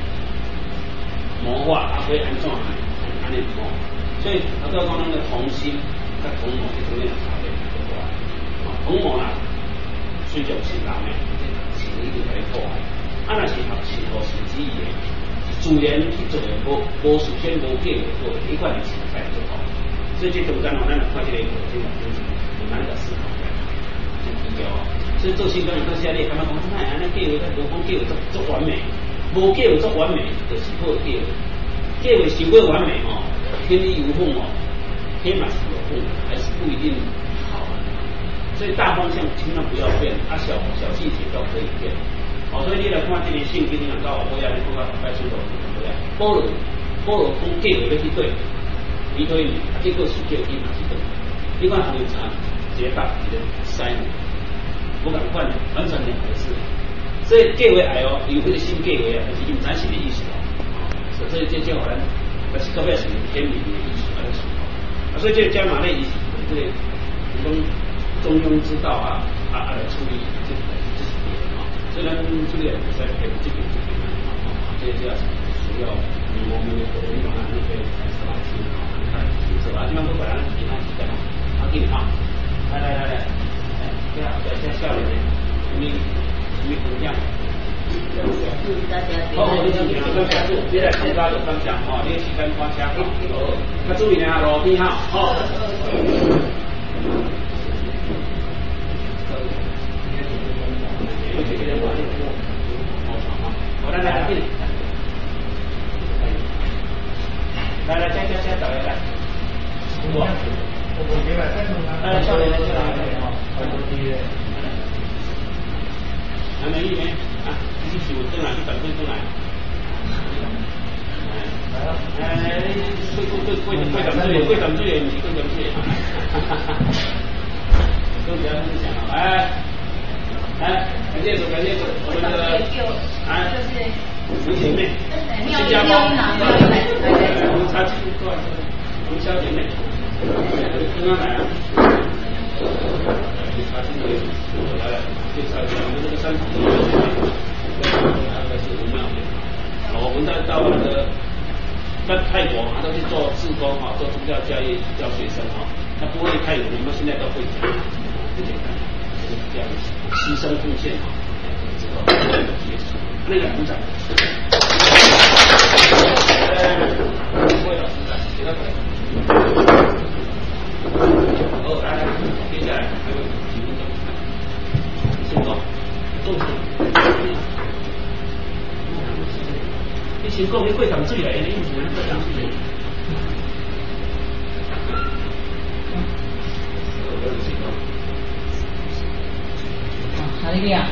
谋划，啊，会安怎安尼哦。所以他都要讲咱的同心甲同谋这中间的差别很大。啊，同谋啦，虽然是人呢，是一定会破坏。啊，若是学信号神旨意的，自然去做的，无无事先无计划做，一贯是才做好。所以这中间哦，咱来看这个过程，就是慢慢的思考来，很重要啊。所以做新工有当时你感觉讲，哎，安尼计划甲无讲计划足足完美，无计划足完美，就是好计划。计划想要完美哦，天衣无缝哦，天马行空还是不一定好。 所以大方向千万不要变，啊小小细节都可以变。哦，所以你来看这个圣经，你能到我要你看到大概是多少？保罗保罗讲计划要去对，伊对你，啊结果是叫伊嘛是对。你看有啥？一个答，一个塞呢，不共款，完全两回事。所以计划爱哦，有迄个新计划啊，但是伊唔知是的意思哦。所以这叫咱，但是特别是天理的意思来说。啊，所以这个加马内意思，这个讲中庸之道啊啊啊来处理这这是别的啊。虽然这个也在偏这边这边啊，这这要需要你我们的我们把它那个什么去啊，看是吧？基本上都把它其他几个啊，啊给你啊，来来来来，哎，这样在在下面呢，你你怎么样？
祝大家
好，你是两个加速，你来参加就分享哦，你时间关车哦，啊注意呢，路边哈，哦。我来来来，来来，加加加，找来来，我我我明白，来来，少年来，少年来，哈，很多第一。还没一没啊，你去我正来，你本身正来。来了，哎，贵贵贵贵贵等资源，贵等资源，你贵等资源。哈哈哈。都比较分享了，来，来，感谢主，感谢主，我们的啊，吴姐妹，新加坡，我们插进过来，吴小姐妹，刚刚来啊。插进来，来了。介绍一下我们这个三重的大概是五庙面。我们在到那个在泰国嘛，都去做志工啊，做宗教教育教学生啊，他不会泰语，我们现在都会讲，不简单，就是这样牺牲奉献啊，之后结束。那个鼓掌。各位老师来，给他鼓。好，来来，接下来还有几分钟。行动，重视。你行动，你会长水来，你以前会长水。
哈利路亚。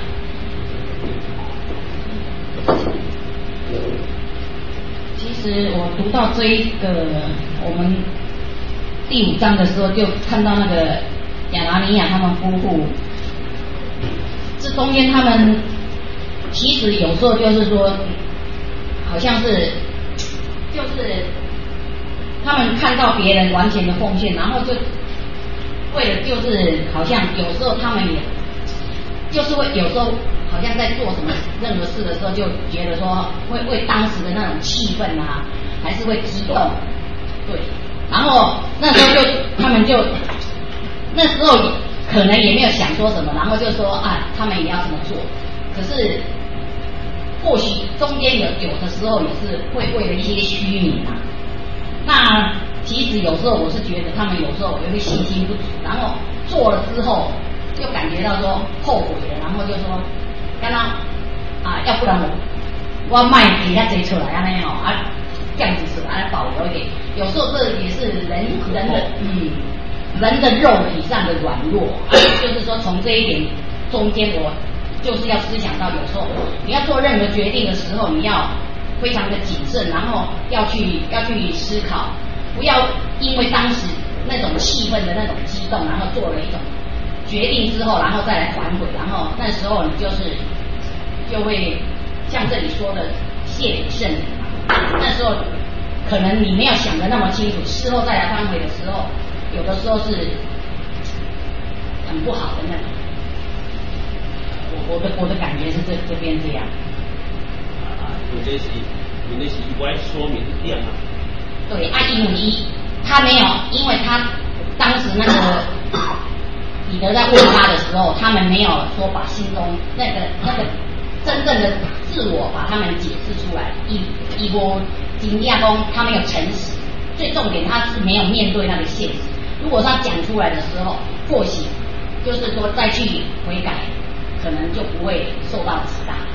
其实我读到这一个我们第五章的时候，就看到那个亚拿尼亚他们夫妇。这中间他们其实有时候就是说，好像是就是他们看到别人完全的奉献，然后就为了就是好像有时候他们也就是会有时候好像在做什么任何事的时候，就觉得说会为当时的那种气氛啊，还是会激动，对，然后那时候就他们就那时候。可能也没有想说什么，然后就说啊，他们也要这么做。可是或许中间有有的时候也是会为了一些虚名啊。那其实有时候我是觉得他们有时候有些信心不足，然后做了之后就感觉到说后悔了，然后就说，刚刚啊，要不然我我卖给他贼出来啊那样啊，这样子是把它保留一点。有时候这也是人人的嗯。人的肉体上的软弱，就是说从这一点中间，我就是要思想到，有时候你要做任何决定的时候，你要非常的谨慎，然后要去要去思考，不要因为当时那种气氛的那种激动，然后做了一种决定之后，然后再来反悔，然后那时候你就是就会像这里说的谢礼圣礼嘛，那时候可能你没有想的那么清楚，事后再来反悔的时候。有的时候是很不好的那种，我我的我的感觉是这这边这样。
啊，有这是有这是我爱说明一点嘛。
对，啊，因为一他没有，因为他当时那个彼得在问他的时候，他们没有说把心中那个那个真正的自我把他们解释出来，一一波惊讶中他没有诚实，最重点他是没有面对那个现实。如果他讲出来的时候，或许就是说再去悔改，可能就不会受到击打。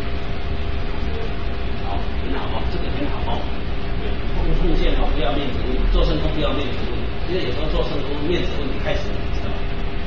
好，很好哦，这个很好哦。奉奉献哦，不要面子问题；做圣工不要面子问题。因为有时候做圣工面子问题开始，知道吧？哎，我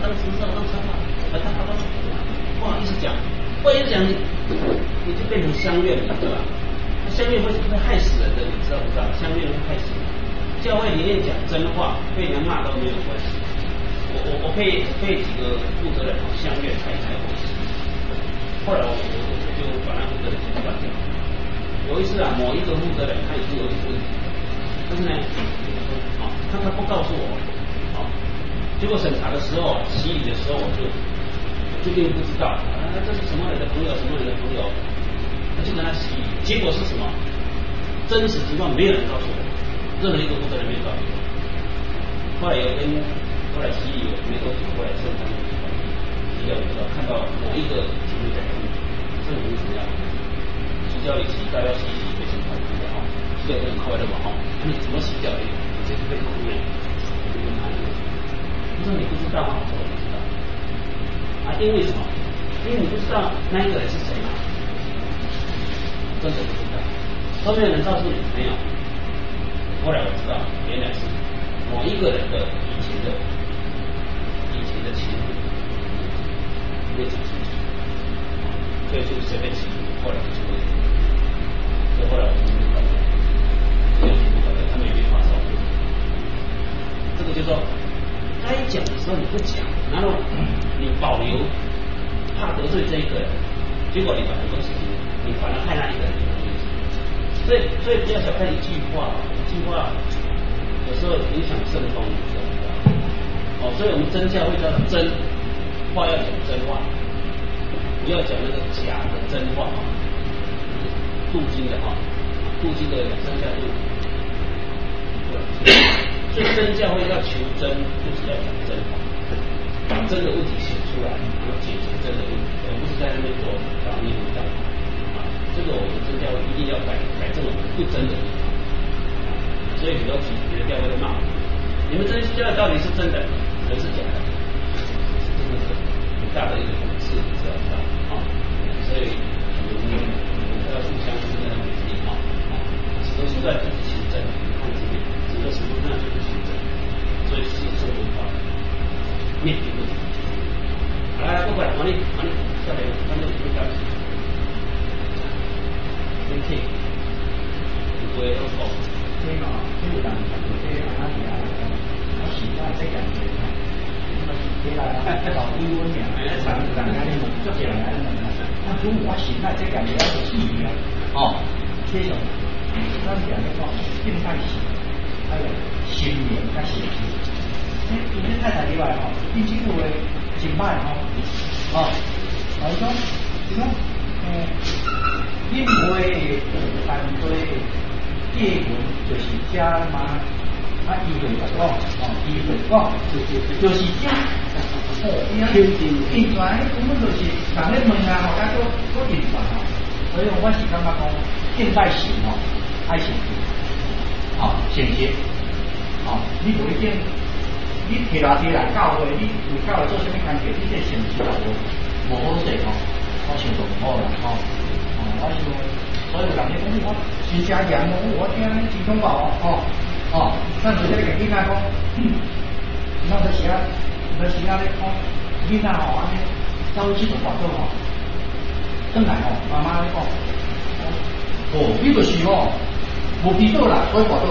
当什么时候当什么，啊他他当不好意思讲，不好意思讲你你就变成相怨了，对吧？相怨会会害死人的，你知道不知道？相怨会害死人。教会里面讲真话，被人骂都没有关系。我我我配配几个负责人相怨才才回事。后来我我我就把那负责人先断掉。有一次啊，某一个负责人他也是有点问题，但是呢，啊，他他不告诉我，啊，结果审查的时候，洗礼的时候，我就我就并不知道，啊，这是什么人的朋友，什么人的朋友，他就跟他洗礼，结果是什么？真实情况没有人告诉我，任何一个负责人没有告诉我。后来有跟后来洗礼没多久，后来圣堂洗了以后，看到某一个节目在讲，这个人怎么样？洗掉一洗，大家洗洗非常快乐啊，洗掉很快乐嘛哈。那你怎么洗掉的？你这是被哭呢？我就问他，他说你不知道吗？我说我不知道。啊，因为什么？因为你不知道那一个人是谁嘛，真的不知道。都没有人告诉你，没有。后来我知道，原来是某一个人的以前的以前的情侣没讲清楚，所以就随便起，后来就出问题。所以后来我们就搞掉，这个节目搞掉，他们也没发烧。这个就说，该讲的时候你不讲，然后你保留，怕得罪这一个人，结果你把很多事情，你反而害那一个人有问题。所以，所以不要小看一句话，一句话有时候影响甚丰，你知道吗？哦，所以我们真教会叫做真话，要讲真话，不要讲那个假的真话啊。镀金的哈，镀金的两三下就，所以真教会要求真，就是要讲真话，把真的问题写出来，然后解决真的问题，而不是在那边做搞迷糊蛋啊。这个我们真教会一定要改改这种不真的地方。所以很多别的教会都骂我们，你们这些教会到底是真的，人是假的，这是很大的一个讽刺，你知道吧？啊，所以我们要互相真的很努力啊，指头出来就是行政，看这边指头什么那就是行政，所以是社会化面对问题。好来，不管王力，王力，下面观众请高兴，先听，不会都错。
所以哦，这个人有些阿妈是啊，我喜欢这感觉，我是起来啊，老几温呀，常常安尼问，足多人安尼问啊。啊，如果我喜欢这感觉，我是意啊，哦，这种，咱讲的讲静态型，还有心灵加写字。诶，今天太太以外吼，近几句话真歹吼，哦，我讲，就讲，诶，因为反对。结文就是家嘛，啊，伊会讲，哦，伊会讲，就是这，哦，伊啊，印出来根本就是人咧问啊，吼，甲做做印出来吼，所以我是感觉讲，现代型吼，爱先接，哦，先接，哦，你不一定，你摕偌济来教会，你为教会做啥物工作，你这先接来无，无好势吼，我想做唔好啦，吼，哦，我想。所以有人咧讲我真正严哦，我听真恐怖哦，哦哦，咱就这个囡仔讲，那在时啊，那时啊咧讲，囡仔吼安尼走去做活动吼，转来吼，妈妈咧讲，哦，你就是吼无皮倒啦，所以活动，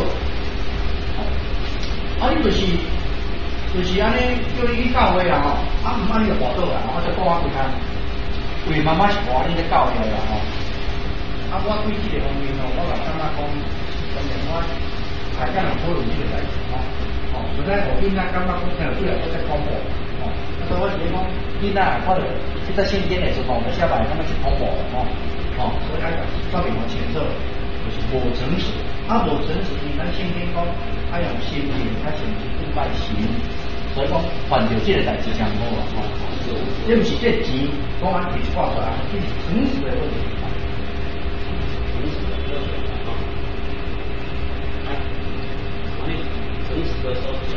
啊，你就是就是安尼叫你去教会啦吼，啊，唔安尼就活动啦，我再讲我几摊，为妈妈是我安尼咧教育啦吼。啊，我对这个方面哦，我就感觉讲，当然我大家人讨论这个代志吼，哦，唔知我囡仔感觉讲听到最后我再讲无，哦，所以我是讲囡仔可能这在现今的时候，我下摆他们是恐怖的吼，哦，所以讲说明我前奏就是无诚实，啊无诚实，咱圣经讲爱用心灵，爱用敬拜神，所以讲犯着这个代志上好啊，哦，这不是这钱讲安提挂出来，这是诚实的问题。
诚实的标准啊！来，王力，诚实的说出来。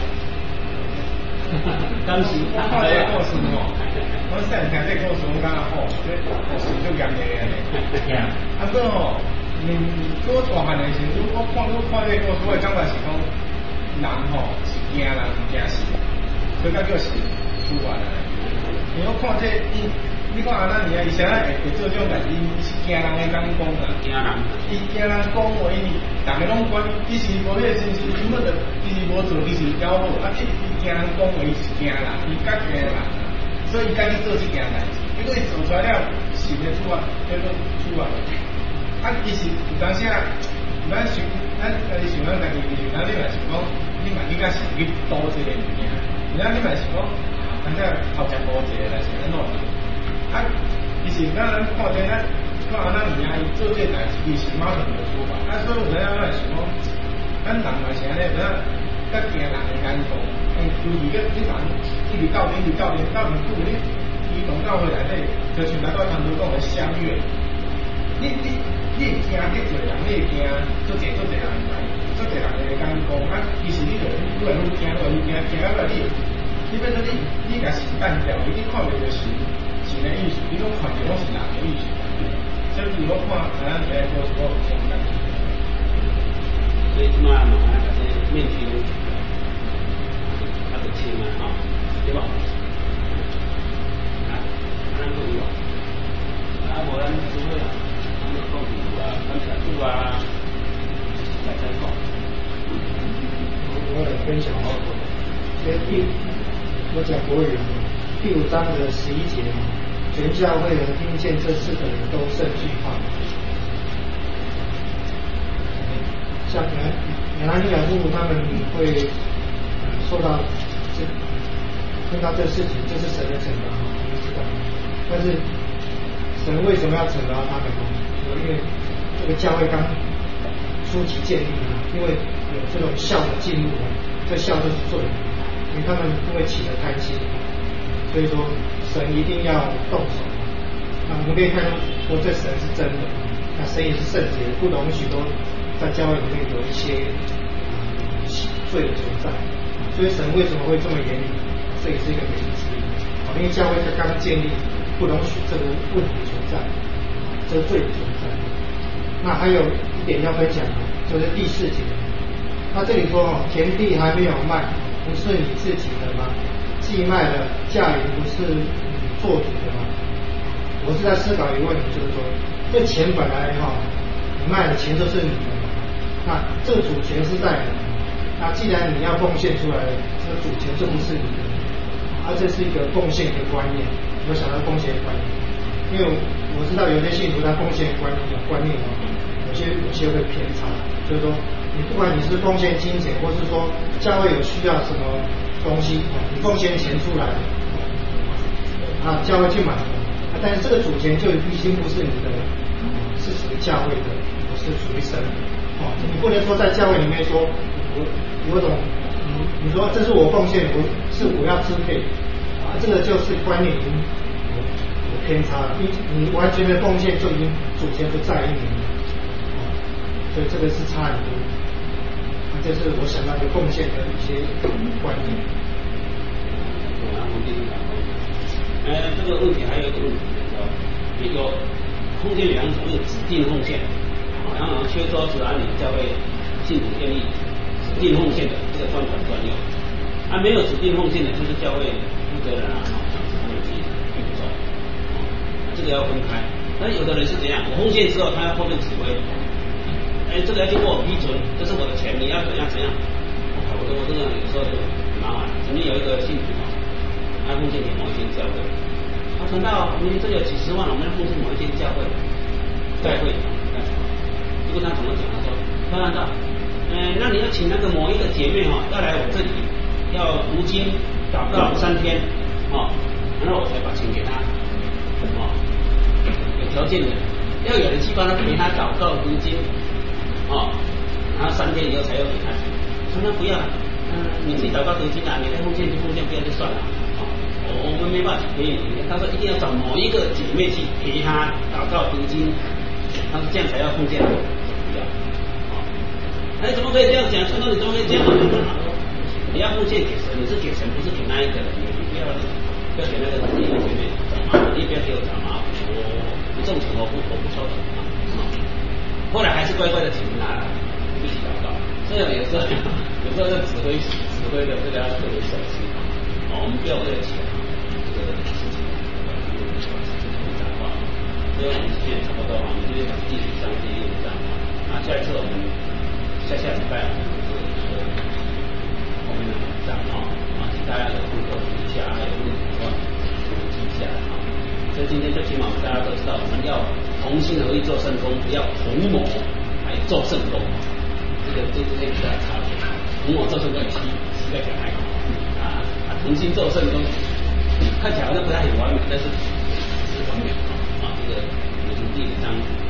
当时我看这个故事吼，我细听这个故事，我感觉吼，这故事就严厉个咧。啊，所以吼，嗯，我大汉的时阵，我看我看这个故事，我感觉是讲人吼是惊人，是惊死，所以才叫是
出来了。你要看这伊，你看安那尼啊，伊啥会会做这种代志，伊是惊人的讲讲啦，
惊人，
伊惊人讲话，伊大家拢管，伊是无迄个心思，根本就伊是无做，伊是妖魔，啊，伊伊惊人讲话，伊是惊人，伊甲惊人，所以伊家己做这件代志，结果伊做出来了，想得出啊，叫做出啊，啊，伊是有当时啊，咱想，咱家己想咱家己，咱你嘛是讲，你嘛应该是去多这个物件，然后你嘛是讲。反正头前无一个来是安怎？啊，其实咱咱看见咱看安那尼啊，伊做这代志，伊是马上就出发。啊，所以有阵仔咱想讲，咱人嘛是安尼，有阵仔较惊人的眼光，嗯，尤其个你人一直到底，一直到底，到底久你移动到回来内，就像咱刚才讲的相约，你你你会惊去做人，你会惊做这做这人来，做这人的眼光，啊，其实你就愈来愈惊，愈来愈惊，惊到来你。你变做你，你甲是单调，你看袂着是是的意思，你拢看着拢是人的意思。所以如果看咱个做做相干。
所以即马嘛，啊，这面具拢啊就清啊，吼，对吧？啊，咱可以哦，啊，无咱除非啊，咱们讲住啊，咱食住啊，来再讲。
我来分享好多，所以第。我讲国语第五章的十一节，全教会人听见这四个人都甚惧怕。像亚亚拿尼亚夫妇他们会、呃、受到这碰到这事情，这是神的惩罚，我们知道。但是神为什么要惩罚他们呢？因为这个教会刚初期建立啊，因为有这种孝的进入啊，这孝就是罪。因为他们因为起了贪心，所以说神一定要动手。那我们可以看到，说这神是真的，那神也是圣洁，不容许都在教会里面有一些、呃、罪的存在。所以神为什么会这么严厉？这也是一个原因之一。因为教会才刚建立，不容许这个问题存在，这个罪的存在。那还有一点要分享的，就是第四节，他这里说哦，田地还没有卖。不是你自己的吗？既卖了，价银不是你做主的吗？我是在思考一个问题，就是说，这钱本来哈、哦，你卖的钱就是你的，那这个主权是在你，那既然你要贡献出来，这个主权就不是你的，而这是一个贡献的观念。我想到贡献观念，因为我知道有些信徒他贡献观念观念哦，有些有些会偏差，就是说。你不管你是奉献金钱，或是说教会有需要什么东西，你奉献钱出来，啊，教会去买，啊，但是这个主权就已经不是你的，是属于教会的，不是属于神的。哦，你不能说在教会里面说，我我懂，你你说这是我奉献，我是我要支配，啊，这个就是观念已经有有偏差了，你你完全的奉献就已经主权不在于你了，啊，所以这个是差很多。这是我想到的贡献的一些观念。
呃，这个问题还有一个问题，就是说，有奉献两种，有指定奉献，然后缺说是按你教会信徒愿意指定奉献的，这个专款专用；啊，没有指定奉献的，就是教会负责人啊，他们自己去做，这个要分开。那有的人是怎样？我奉献之后，他要后面指挥。哎，这个要经过我批准，这是我的钱，你要怎样怎样？我我这个有时候就很麻烦。曾经有一个信徒啊，他奉献给某一间教会，他传到我们这有几十万，我们要奉献某一间教会，教会干什么？结果他怎么讲？他说，他按照，嗯，那你要请那个某一个姐妹哈、哦，要来我这里，要读经祷告三天，哦，然后我才把钱给他，哦，有条件的，要有人去帮他陪他祷告读经。哦，然后三天以后才要给他，说那不要，嗯、呃，你自己祷告读经啊，你的奉献就奉献，不要就算了。哦，我我们没办法陪你，他说一定要找某一个姐妹去陪他祷告读经，他说这样才要奉献，不要。哦，哎，怎么可以这样讲？传道你怎么可以这样讲？你要奉献给神，你是给神，不是给那一个人，你不要不要给那个人一个姐妹找麻烦，你不要给我找麻烦，我不挣钱，我不我不抽的。后来还是乖乖的请拿来一起祷告，所以有时候有时候在指挥指挥的这个要特别小心哦，我们不要为了钱就是第五章、第六章啊。那下一次我们下下礼拜我们就是后面的五章啊，啊，请大家有空多读一下，还有问题的话记一下啊。所以今天最起码我们大家都知道，我们要同心合意做圣工，不要同谋来做圣工。这个这这个比较差别。同谋做圣工膝膝盖讲还好啊啊，同心做圣工看起来好像不太很完美，但是是完美啊啊，这个我们第五章。